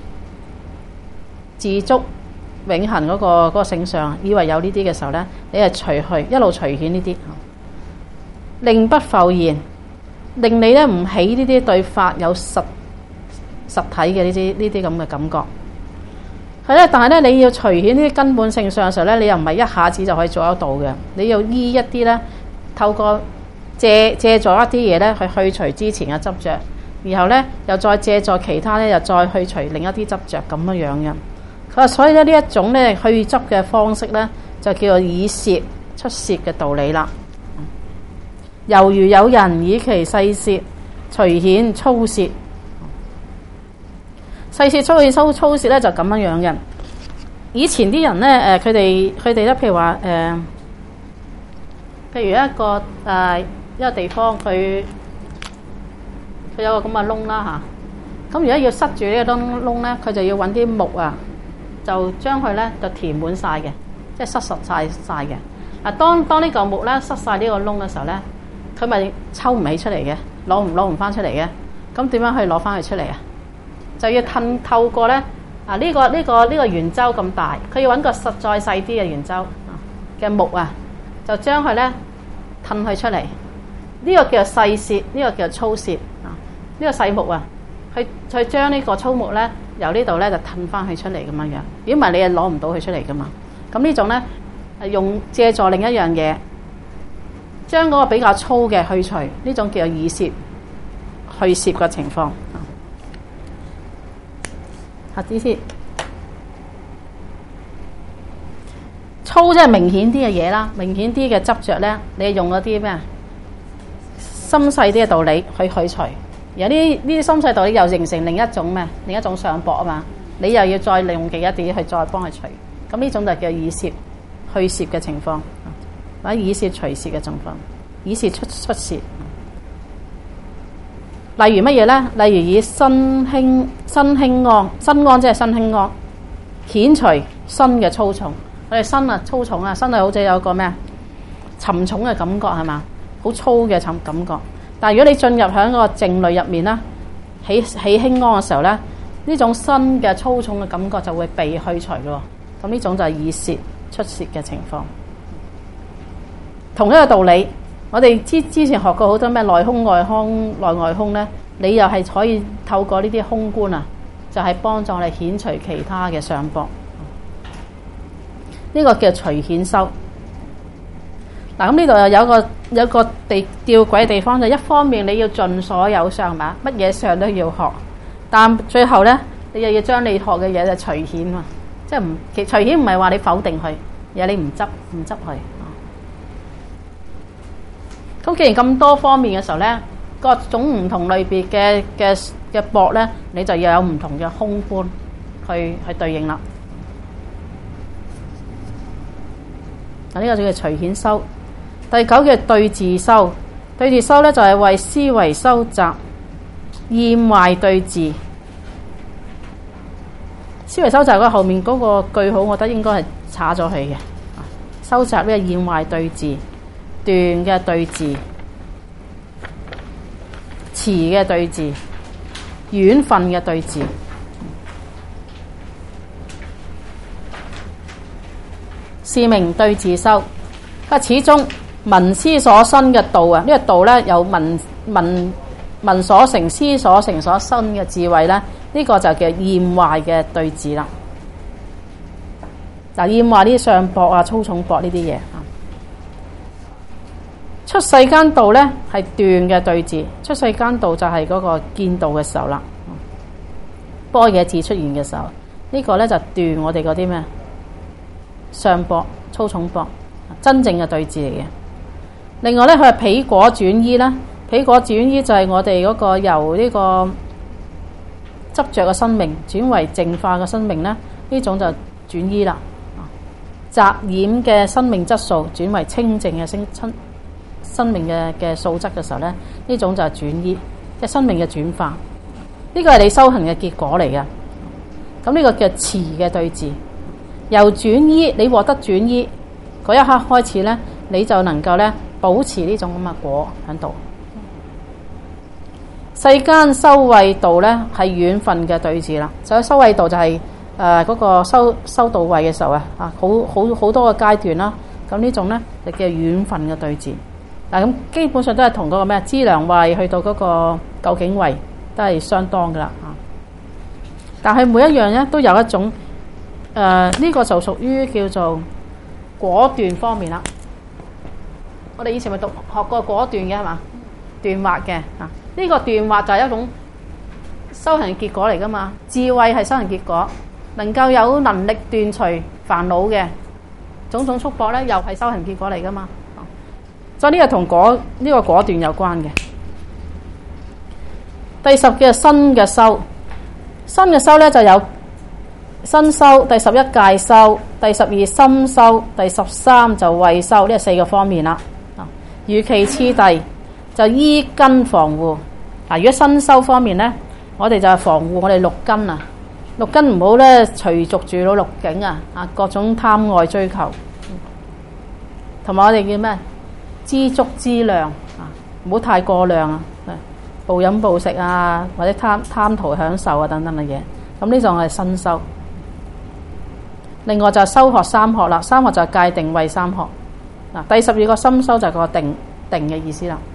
自足永恆嗰、那個嗰、那個性相，以為有呢啲嘅時候咧，你係隨去一路隨顯呢啲，令不浮現，令你咧唔起呢啲對法有實實體嘅呢啲呢啲咁嘅感覺。係咧，但係咧你要隨顯呢啲根本性相嘅時候咧，你又唔係一下子就可以做得到嘅，你要依一啲咧，透過借借助一啲嘢咧去去除之前嘅執着，然後咧又再借助其他咧又再去除另一啲執着咁樣樣嘅。佢話所以咧呢一種咧去執嘅方式咧就叫做以攝出攝嘅道理啦。猶如有人以其細攝隨顯粗攝，細攝粗攝粗粗攝咧就咁樣樣嘅。以前啲人咧誒，佢哋佢哋咧譬如話誒、呃，譬如一個誒、呃、一個地方，佢佢有個咁嘅窿啦嚇。咁如果要塞住呢個窿窿咧，佢就要揾啲木啊。就將佢咧就填滿晒嘅，即係塞實晒晒嘅。嗱，當當呢嚿木咧塞晒呢個窿嘅時候咧，佢咪抽唔起出嚟嘅，攞唔攞唔翻出嚟嘅。咁點樣去攞翻佢出嚟啊？就要褪透過咧啊呢個呢個呢個圓周咁大，佢要揾個實在細啲嘅圓周嘅木啊，就將佢咧褪佢出嚟。呢個叫做細攝，呢個叫做粗攝啊。呢個細木啊，去去將呢個粗木咧。由呢度咧就褪翻佢出嚟咁樣樣，如果唔係你係攞唔到佢出嚟噶嘛。咁呢種咧係用借助另一樣嘢，將嗰個比較粗嘅去除，呢種叫做以攝去攝嘅情況。下啲先，粗即係明顯啲嘅嘢啦，明顯啲嘅執着咧，你係用嗰啲咩啊？深細啲嘅道理去去除。而呢呢啲深細道理又形成另一種咩？另一種相駁啊嘛！你又要再利用其一啲去再幫佢除，咁呢種就叫以攝去攝嘅情況，或者以攝隨攝嘅情況，以攝出出攝。例如乜嘢咧？例如以身輕身輕安，身安即係身輕安，遣除身嘅粗重。我哋身啊粗重啊，身係好似有個咩啊沉重嘅感覺係嘛？好粗嘅沉感覺。但係如果你進入喺個靜慮入面啦，起起輕安嘅時候咧，呢種身嘅粗重嘅感覺就會被去除咯。咁呢種就係以攝出攝嘅情況。同一個道理，我哋之之前學過好多咩內空外空內外空咧，你又係可以透過呢啲空觀啊，就係、是、幫助我哋遣除其他嘅相駁。呢、這個叫隨顯修。嗱，咁呢度又有一個有一個地吊詭嘅地方，就一方面你要盡所有相嘛，乜嘢相都要學，但最後咧，你又要將你學嘅嘢就隨顯嘛，即係唔其隨顯唔係話你否定佢，而係你唔執唔執佢。咁既然咁多方面嘅時候咧，各種唔同類別嘅嘅嘅駁咧，你就要有唔同嘅空觀， 去去對應啦。嗱，呢個就叫隨顯修。第九嘅對治修，對治修咧就係為思維收集厭壞對治。思維收集嗰後面嗰個句號，我覺得應該係叉咗佢嘅。收集呢個厭壞對治，斷嘅對治，持嘅對治，遠分嘅對治。是名對治修。佢始終聞思所生嘅道啊，呢、這個道咧有聞聞聞所成、思所成所生嘅智慧咧，呢、這個就叫厭壞嘅對治啦。嗱，厭壞呢啲上薄啊、粗重薄呢啲嘢啊。出世間道咧係斷嘅對治，出世間道就係嗰個見道嘅時候啦。般若智出現嘅時候，呢、這個咧就斷我哋嗰啲咩上薄、粗重薄，真正嘅對治嚟嘅。另外咧，佢係彼果轉依啦，彼果轉依就係我哋嗰個由呢個執着嘅生命轉為淨化嘅生命咧，呢種就轉依啦。雜染嘅生命質素轉為清淨嘅生生生命嘅嘅素質嘅時候咧，呢種就係轉依，即係生命嘅轉化。呢個係你修行嘅結果嚟嘅。咁呢個叫持嘅對治。由轉依，你獲得轉依嗰一刻開始咧，你就能夠咧保持呢種咁嘅果喺度。世間修慧道咧係遠分嘅對治啦。所以修慧道就係誒嗰個修修道慧嘅時候啊，啊好好好多個階段啦。咁呢種咧就叫遠分嘅對治。嗱，咁基本上都係同嗰個咩資糧慧去到嗰個究竟慧都係相當噶啦。但係每一樣咧都有一種。誒、呃、呢、這個就屬於叫做果斷方面啦。我哋以前咪讀學過果斷嘅係嘛？斷惑嘅啊，呢、這個斷惑就係一種修行結果嚟噶嘛。智慧係修行結果，能夠有能力斷除煩惱嘅種種束縛咧，又係修行結果嚟噶嘛。所以呢個同果呢、這個果斷有關嘅。第十嘅身嘅修，身嘅修咧就有。身修，第十一界修，第十二心修，第十三就慧修，呢四個方面啦。如其次第就依根防護。嗱，如果身修方面咧，我哋就係防護我哋六根啊，六根唔好咧隨逐住到六境啊，啊各種貪愛追求，同埋我哋叫咩？知足知量啊，唔好太過量啊，暴飲暴食啊，或者貪貪圖享受啊等等嘅嘢。咁呢種係身修。另外就係修學三學啦，三學就係戒定慧三學。嗱，第十二個心修就係個定定嘅意思啦。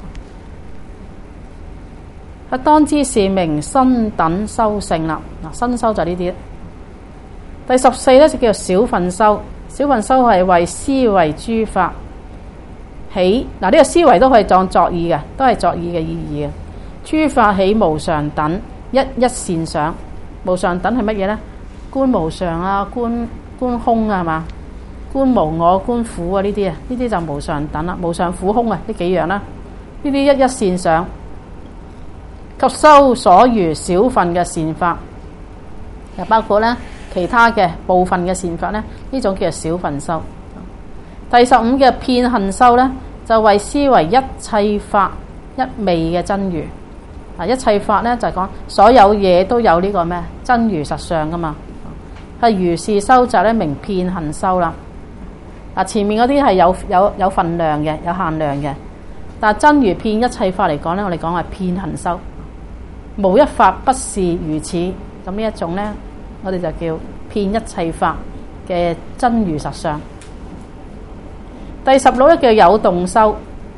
啊，當知是名身等修性啦。嗱，身修就呢啲。第十四咧就叫做小分修，小分修係為思維諸法起。嗱，呢個思維都可以當作意嘅，都係作意嘅意義嘅。諸法起無常等，一一善想。無常等係乜嘢咧？觀無常啊，觀。觀空啊，係嘛？觀無我、觀苦啊，呢啲啊，呢啲就無常等啦。無常苦空啊，呢幾樣啦。呢啲一一善想及修所餘小份嘅善法，又包括咧其他嘅部分嘅善法咧，呢種叫做小份修。第十五嘅遍行修咧，就為思維一切法一味嘅真如。嗱，一切法咧就係講所有嘢都有呢個咩真如實相噶嘛。係如是修習咧，名遍行修啦。嗱，前面嗰啲係有有有份量嘅，有限量嘅。但係真如遍一切法嚟講咧，我哋講係遍行修，無一法不是如此。咁呢一種咧，我哋就叫遍一切法嘅真如實相。第十六咧叫有動修，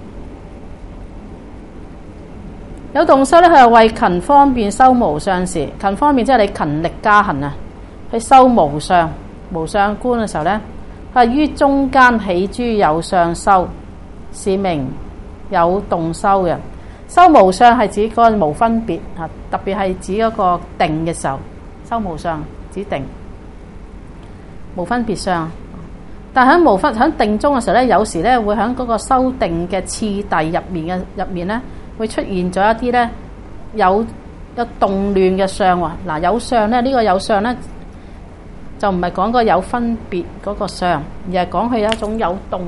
有動修咧佢係為勤方便修無相時，勤方便即係你勤力加行啊。去修無相、無相觀嘅時候咧，係於中間起諸有相修，是名有動修嘅。修無相係指嗰個無分別啊，特別係指嗰個定嘅時候，修無相指定無分別相。但喺無分喺定中嘅時候咧，有時咧會喺嗰個修定嘅次第入面嘅入面咧，會出現咗一啲咧有有動亂嘅相喎。嗱，有相咧呢個有相咧。 就唔係講個有分別嗰個相，而係講佢有一種有動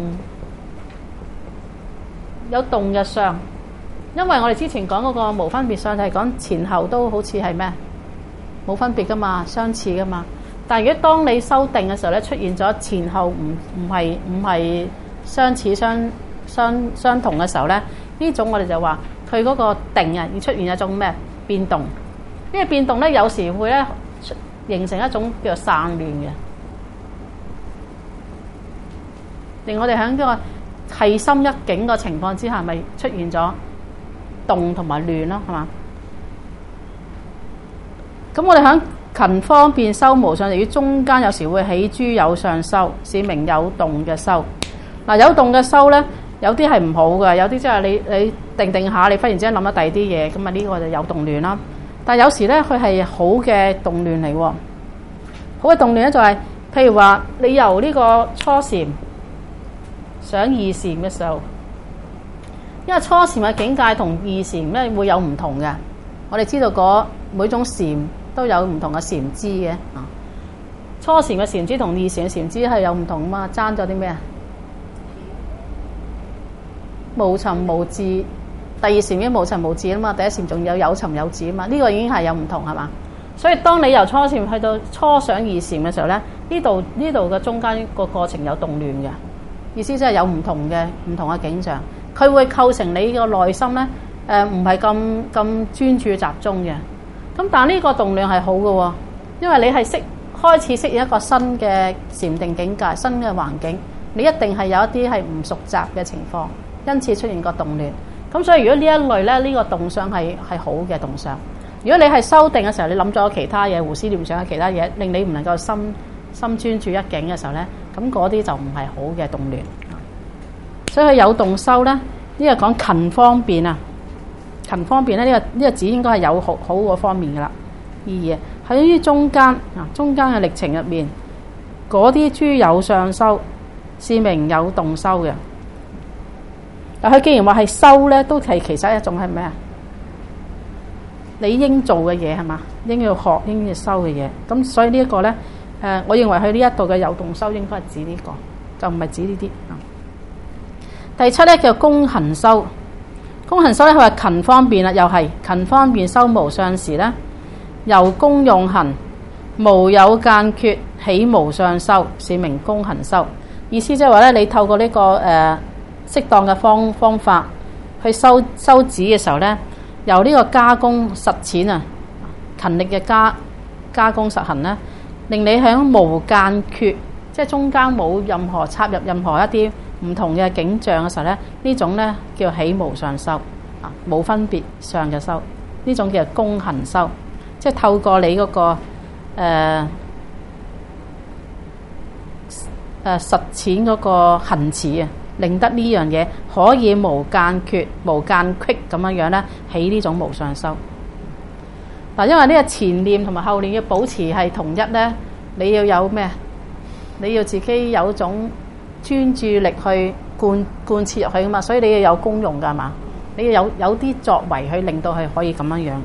有動嘅相。因為我哋之前講嗰個無分別相係講前後都好似係咩冇分別噶嘛，相似噶嘛。但係如果當你修定嘅時候咧，出現咗前後唔唔係唔係相似相相相同嘅時候咧，呢種我哋就話佢嗰個定啊，要出現一種咩變動。呢個變動咧，有時會咧形成一種叫做散亂嘅，令我哋喺呢個係心一境嘅情況之下，咪出現咗動同埋亂咯，係嘛？咁我哋喺勤方便修無上，於中間有時會起諸有相修，是名有動嘅修。嗱，有動嘅修咧，有啲係唔好嘅，有啲即係你你定定下，你忽然之間諗咗第二啲嘢，咁啊呢個就有動亂啦。但係有時咧，佢係好嘅動亂嚟喎。好嘅動亂咧就係、是，譬如話你由呢個初禪上二禪嘅時候，因為初禪嘅境界同二禪咧會有唔同嘅。我哋知道嗰每種禪都有唔同嘅禪支嘅。啊，初禪嘅禪支同二禪嘅禪支係有唔同啊嘛，爭咗啲咩啊？無尋無伺，第二禪已經無尋無伺啊嘛，第一禪仲有有尋有伺啊嘛，呢、這個已經係有唔同係嘛？所以當你由初禪去到初上二禪嘅時候咧，呢度呢度嘅中間個過程有動亂嘅，意思即係有唔同嘅唔同嘅景象，佢會構成你個內心咧誒唔係咁咁專注集中嘅。咁但係呢個動亂係好嘅，因為你係識開始適應一個新嘅禪定境界、新嘅環境，你一定係有一啲係唔熟習嘅情況，因此出現個動亂。咁所以如果呢一類咧，呢、這個動相係係好嘅動相。如果你係修定嘅時候，你諗咗其他嘢、胡思亂想嘅其他嘢，令你唔能夠心心專注一境嘅時候咧，咁嗰啲就唔係好嘅動亂。所以佢有動修咧，呢、這個講勤方便啊，勤方便咧，呢、這個呢、這個字應該係有好好嗰方面噶啦。意義喺於中間啊，中間嘅歷程入面，嗰啲諸有相修，是名有動修嘅。但佢既然話係修咧，都係其實一種係咩啊？你應做嘅嘢係嘛？應要學、應要修嘅嘢。咁所以呢一個咧，誒，我認為佢呢一度嘅有動修應該係指呢、這個，就唔係指呢啲。第七咧叫功行修，功行修咧佢話勤方便啦，又係勤方便修無相時咧，由功用行，無有間缺，起無相修，是名功行修。意思即係話咧，你透過呢、這個誒。呃適當嘅方方法去修修止嘅時候咧，由呢個加工實踐啊，勤力嘅加加工實行咧，令你喺無間缺，即係中間冇任何插入任何一啲唔同嘅景象嘅時候咧，呢種咧叫起無相修啊，冇分別相嘅修，呢種叫功行修，即係透過你嗰、那個誒誒、呃呃、實踐嗰個行持啊。令得呢樣嘢可以無間缺、無間隙咁樣樣咧，起呢種無相修。嗱，因為呢個前念同埋後念要保持係同一咧，你要有咩？你要自己有種專注力去貫貫徹入去噶嘛，所以你要有功用噶係嘛？你要有有啲作為去令到佢可以咁樣樣，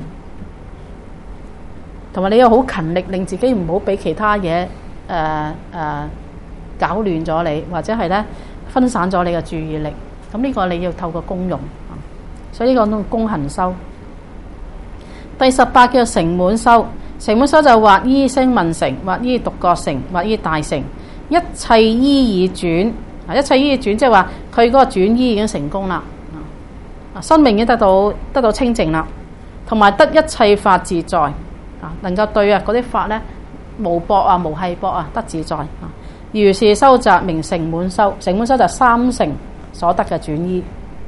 同埋你要好勤力，令自己唔好俾其他嘢誒誒搞亂咗你，或者係咧。分散咗你嘅注意力，咁呢個你要透過功用，所以呢個都功行修。第十八叫成滿修，成滿修就或依聲聞成，或依獨覺成，或依大成，一切依已轉，啊一切依已轉，即係話佢嗰個轉依已經成功啦，啊生命已經得到得到清淨啦，同埋得一切法自在，啊能夠對啊嗰啲法咧無博啊無繫博啊得自在。如是修習名成滿修，成滿修就三成所得嘅轉依。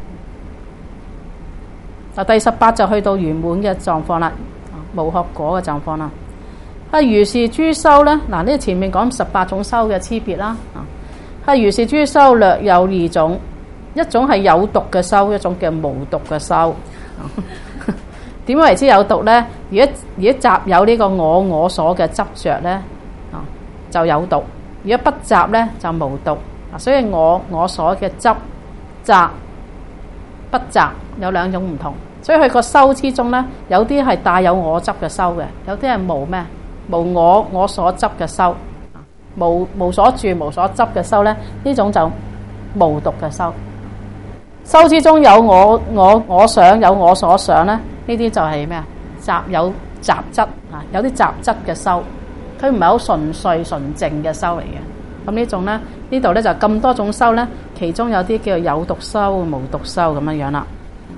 嗱，第十八就去到圓滿嘅狀況啦，無學果嘅狀況啦。啊，如是諸修咧，嗱呢前面講十八種修嘅差別啦。啊，如是諸修略有二種，一種係有毒嘅修，一種叫無毒嘅修。點為之有毒咧？如果如果集有呢個我我所嘅執着咧，啊就有毒。如果不集咧就無毒，所以我我所嘅執集不集有兩種唔同，所以佢個修之中咧有啲係帶有我執嘅修嘅，有啲係無咩無我我所執嘅修， 無無所住無所執嘅修咧，呢種就無獨嘅修。修之中有我我我想，有我所想咧，呢啲就係咩啊？雜有雜質啊，有啲雜質嘅修，佢唔係好純粹純淨嘅修嚟嘅。咁呢種咧，呢度咧就咁多種修咧，其中有啲叫做有獨修、無獨修咁樣樣啦。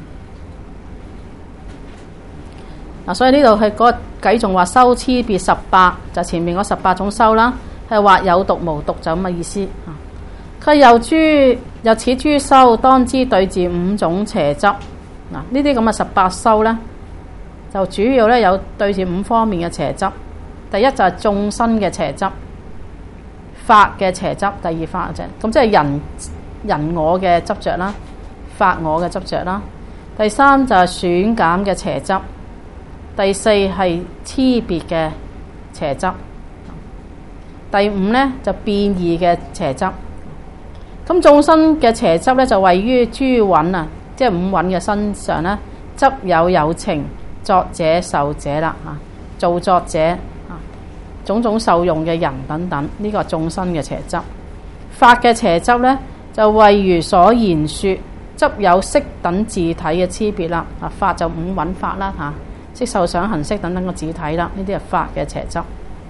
嗱，所以呢度係嗰個偈仲話修差別十八，就前面嗰十八種修啦，係話有獨無獨就咁嘅意思。佢又諸又此諸修，當知對治五種邪執。嗱，呢啲咁嘅十八修咧，就主要咧有對治五方面嘅邪執。第一就係眾生嘅邪執，法嘅邪執，第二法啫。咁即係人人我嘅執着啦，法我嘅執着啦。第三就係損減嘅邪執。第四係差別嘅邪執，第五咧就變異嘅邪執。咁眾生嘅邪執咧就位於諸蘊啊，即係五蘊嘅身上咧，執有有情、作者、受者啦，嚇，造作者啊，種種受用嘅人等等，呢、這個係眾生嘅邪執。法嘅邪執咧就位如所言說，執有色等自體嘅差別啦，啊，法就五蘊法啦，嚇。色受想行識等等個自體啦，呢啲係法嘅邪執。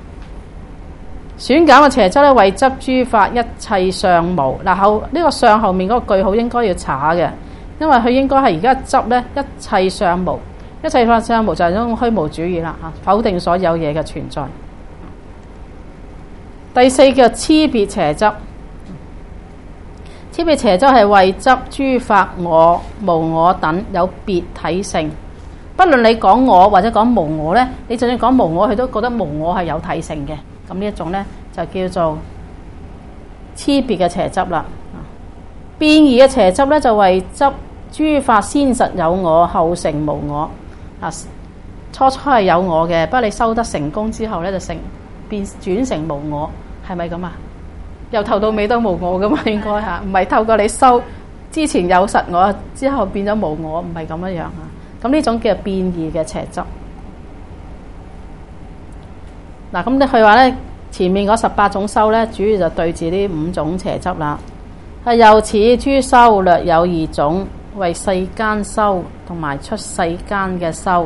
損減嘅邪執咧，為執諸法一切相無。嗱，後呢個相後面嗰個句號應該要查嘅，因為佢應該係而家執咧一切相無，一切法相無就係一種虛無主義啦，嚇，否定所有嘢嘅存在。第四叫差別邪執，差別邪執係為執諸法我、無我等有別體性。不論你講我或者講無我咧，你就算講無我，佢都覺得無我係有體性嘅。咁呢一種咧就叫做差別嘅邪執啦。變異嘅邪執咧就為執諸法先實有我，後成無我。啊，初初係有我嘅，不過你修得成功之後咧就成變轉成無我，係咪咁啊？由頭到尾都無我噶嘛，應該嚇，唔係透過你修之前有實我，之後變咗無我，唔係咁樣樣啊。咁呢種叫變異嘅邪執。嗱，咁你佢話咧，前面嗰十八種修咧，主要就對治呢五種邪執啦。係又此諸修略有二種，為世間修同埋出世間嘅修。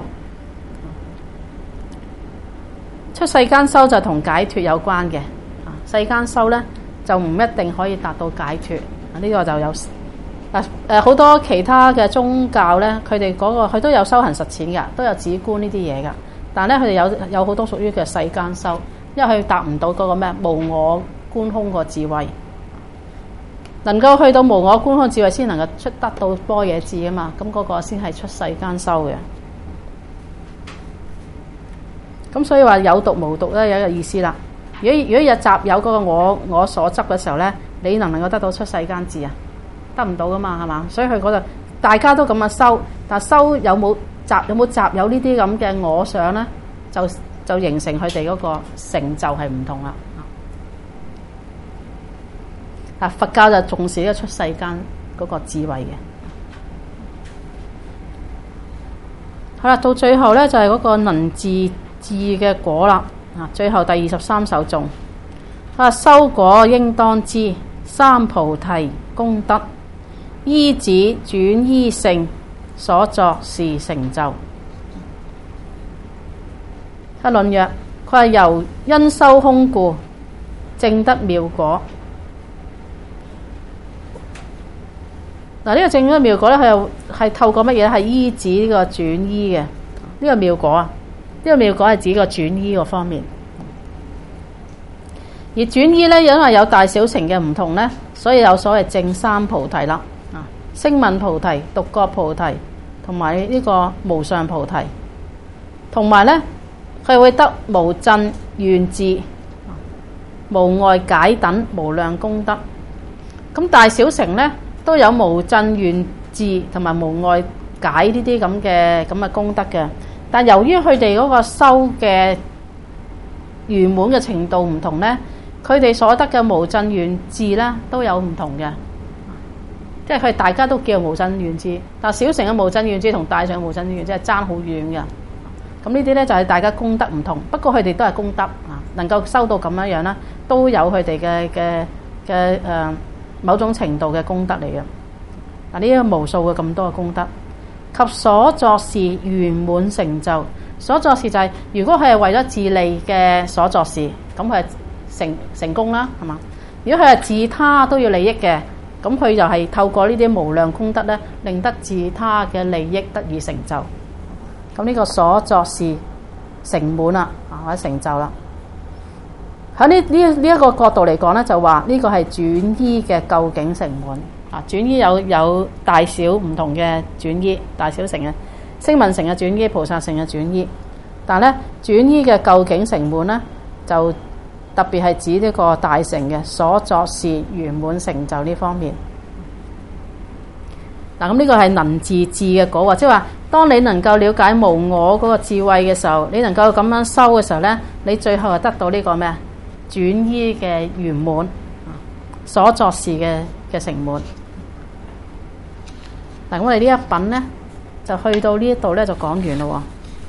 出世間修就同解脫有關嘅，世間修咧就唔一定可以達到解脫。呢、這個就有。嗱，誒好多其他嘅宗教咧，佢哋嗰個佢都有修行實踐㗎，都有止觀呢啲嘢㗎。但係咧，佢哋有有好多屬於嘅世間修，因為佢達唔到嗰個咩無我觀空個智慧，能夠去到無我觀空智慧，先能夠出得到般若智啊嘛。咁、那、嗰個先係出世間修嘅。咁所以話有獨無獨咧，有一個意思啦。如果如果有雜有嗰個我我所執嘅時候咧，你能唔能夠得到出世間智啊？得唔到噶嘛，係嘛？所以佢嗰度大家都咁樣修，但修有冇雜有冇雜有呢啲咁嘅我想咧，就就形成佢哋嗰個成就係唔同啦。啊，佛教就重視呢個出世間嗰個智慧嘅。好啦，到最後咧就係、是、嗰個能自智嘅果啦。啊，最後第二十三首頌，啊，修果應當知，三菩提功德。依止轉依性，所作是成就。他論曰：佢係由因修空故，證得妙果。嗱，呢個證得妙果咧，佢又係透過乜嘢？係依止呢個轉依嘅呢個妙果啊！呢個妙果係指個轉依個方面。而轉依咧，因為有大小乘嘅唔同咧，所以有所謂證三菩提啦。聲聞菩提、獨覺菩提同埋呢個無上菩提，同埋咧佢會得無諍願智、無礙解等無量功德。咁大小乘咧都有無諍願智同埋無礙解呢啲咁嘅咁嘅功德嘅，但由於佢哋嗰個修嘅圓滿嘅程度唔同咧，佢哋所得嘅無諍願智咧都有唔同嘅。即係佢大家都叫無諍願智，但小乘嘅無諍願智同大乘嘅無諍願智係爭好遠嘅。咁呢啲咧就係大家功德唔同，不過佢哋都係功德啊。 能夠收到咁樣樣啦，都有佢哋嘅嘅嘅誒某種程度嘅功德嚟嘅。嗱，呢個無數嘅咁多嘅功德，及所作事圓滿成就。所作事就係、是、如果佢係為咗自利嘅所作事，咁佢係成成功啦，係嘛？如果佢係自他都要利益嘅，咁佢就係透過呢啲無量功德咧，令得自他嘅利益得以成就。咁呢個所作事成滿啦，啊或者成就啦。喺呢呢呢一個角度嚟講咧，就話呢個係轉依嘅究竟成滿。啊，轉依有有大小唔同嘅轉依，大小乘嘅聲聞乘嘅轉依，菩薩乘嘅轉依。但係咧轉依嘅究竟成滿咧，就特別係指呢個大乘嘅所作事圓滿成就呢方面。嗱，咁呢個係能自智嘅果，即係話當你能夠了解無我嗰個智慧嘅時候，你能夠咁樣修嘅時候咧，你最後係得到呢個咩啊？轉依嘅圓滿，所作事嘅嘅成滿。嗱，我哋呢一品咧就去到呢一度咧就講完咯。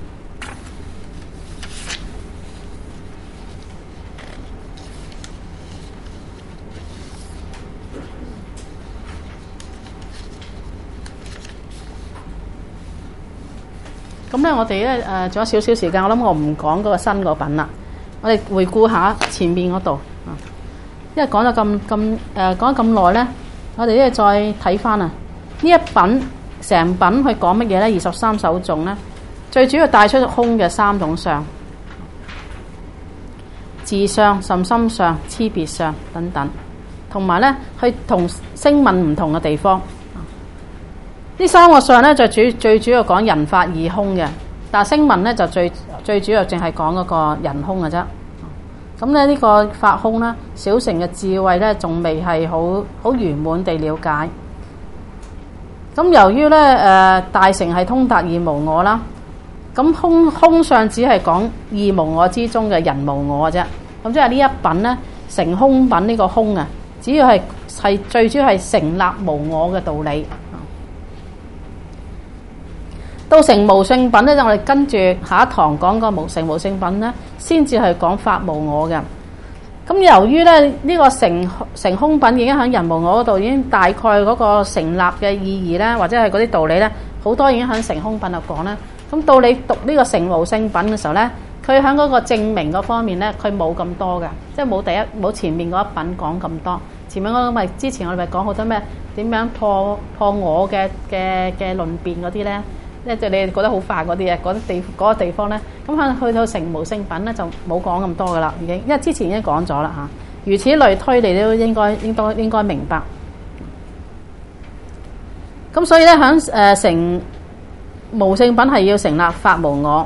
咁咧，我哋咧誒仲有少少時間，我諗我唔講嗰個新嗰品啦。我哋回顧下前面嗰度啊，因為講咗咁咁誒講咗咁耐咧，我哋咧再睇翻啊呢一品成品去講乜嘢咧？二十三首頌咧，最主要帶出空嘅三種相：自相、甚深相、差別相等等，同埋咧去同聲聞唔同嘅地方。呢三個相咧就主最主要講人法二空嘅，但係聲聞咧就最最主要淨係講嗰個人空嘅啫。咁咧呢個法空咧，小乘嘅智慧咧仲未係好好圓滿地了解。咁由於咧誒大乘係通達二無我啦，咁空空相只係講二無我之中嘅人無我嘅啫。咁即係呢一品咧成空品呢個空啊，只要係係最主要係成立無我嘅道理。到成無性品咧，就我哋跟住下一堂講個無成無性品咧，先至係講法無我嘅。咁由於咧呢個成成空品已經喺人無我嗰度已經大概嗰個成立嘅意義咧，或者係嗰啲道理咧，好多已經喺成空品度講啦。咁到你讀呢個成無性品嘅時候咧，佢喺嗰個證明嗰方面咧，佢冇咁多嘅，即係冇第一冇前面嗰一品講咁多。前面嗰個咪之前我哋咪講好多咩點樣破破我嘅嘅嘅論辯嗰啲咧。即係你哋覺得好快嗰啲嘢，嗰啲地嗰個地方咧，咁喺去到成無性品咧就冇講咁多噶啦，已經，因為之前已經講咗啦嚇。如此類推，你都應該應該應該明白。咁所以咧，喺誒成無性品係要成立法無我，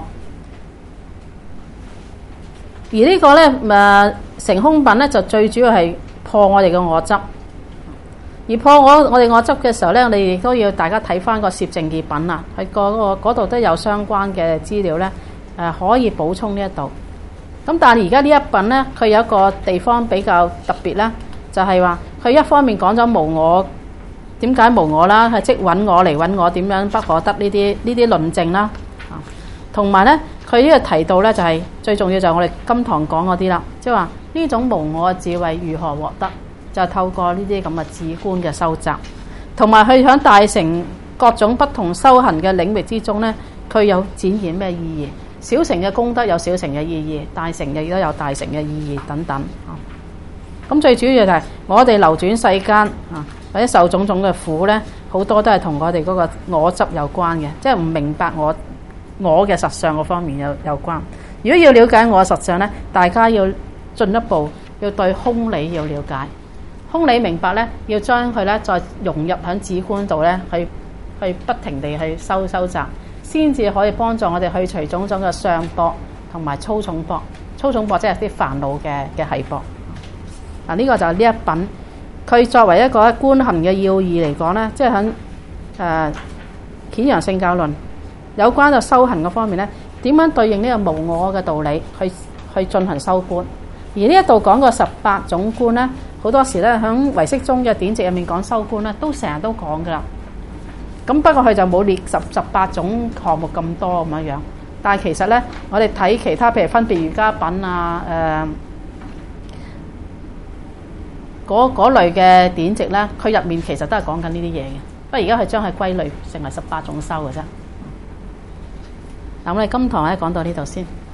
而呢個咧誒成空品咧就最主要係破我哋嘅我執。而破我我哋我執嘅時候咧，我哋亦都要大家睇翻個攝淨二品啊，喺嗰個嗰度都有相關嘅資料咧，誒可以補充呢一度。咁但係而家呢一品咧，佢有一個地方比較特別咧，就係話佢一方面講咗無我，點解無我啦？係即揾我嚟揾我，點樣不可得呢啲呢啲論證啦。同埋咧，佢呢個提到咧就係最重要就係我哋今堂講嗰啲啦，即係話呢種無我嘅智慧如何獲得？就係透過呢啲咁嘅智觀嘅修習，同埋佢喺大乘各種不同修行嘅領域之中咧，佢有展現咩意義？小乘嘅功德有小乘嘅意義，大乘亦都有大乘嘅意義等等。咁最主要就係我哋流轉世間啊，或者受種種嘅苦咧，好多都係同我哋嗰個我執有關嘅，即係唔明白我我嘅實相嗰方面有有關。如果要了解我嘅實相咧，大家要進一步要對空理要了解。空理明白咧，要將佢咧再融入喺止觀度咧，去去不停地去收收集，先至可以幫助我哋去除種種嘅相縛同埋粗重縛。粗重縛即係啲煩惱嘅嘅繫縛。嗱，呢個就係呢一品，佢作為一個觀行嘅要義嚟講咧，即係喺誒顯揚聖教論有關嘅修行嘅方面咧，點樣對應呢個無我嘅道理去去進行修觀。而呢一度講個十八種觀咧，好多時咧喺唯識宗嘅典籍入面講修觀咧，都成日都講噶啦。咁不過佢就冇列十十八種項目咁多咁樣樣。 但係其實咧，我哋睇其他譬如分別瑜伽品啊，誒嗰嗰類嘅典籍咧，佢入面其實都係講緊呢啲嘢嘅。不過而家佢將佢歸類成為十八種修嘅啫。嗱，我哋今堂咧講到呢度先。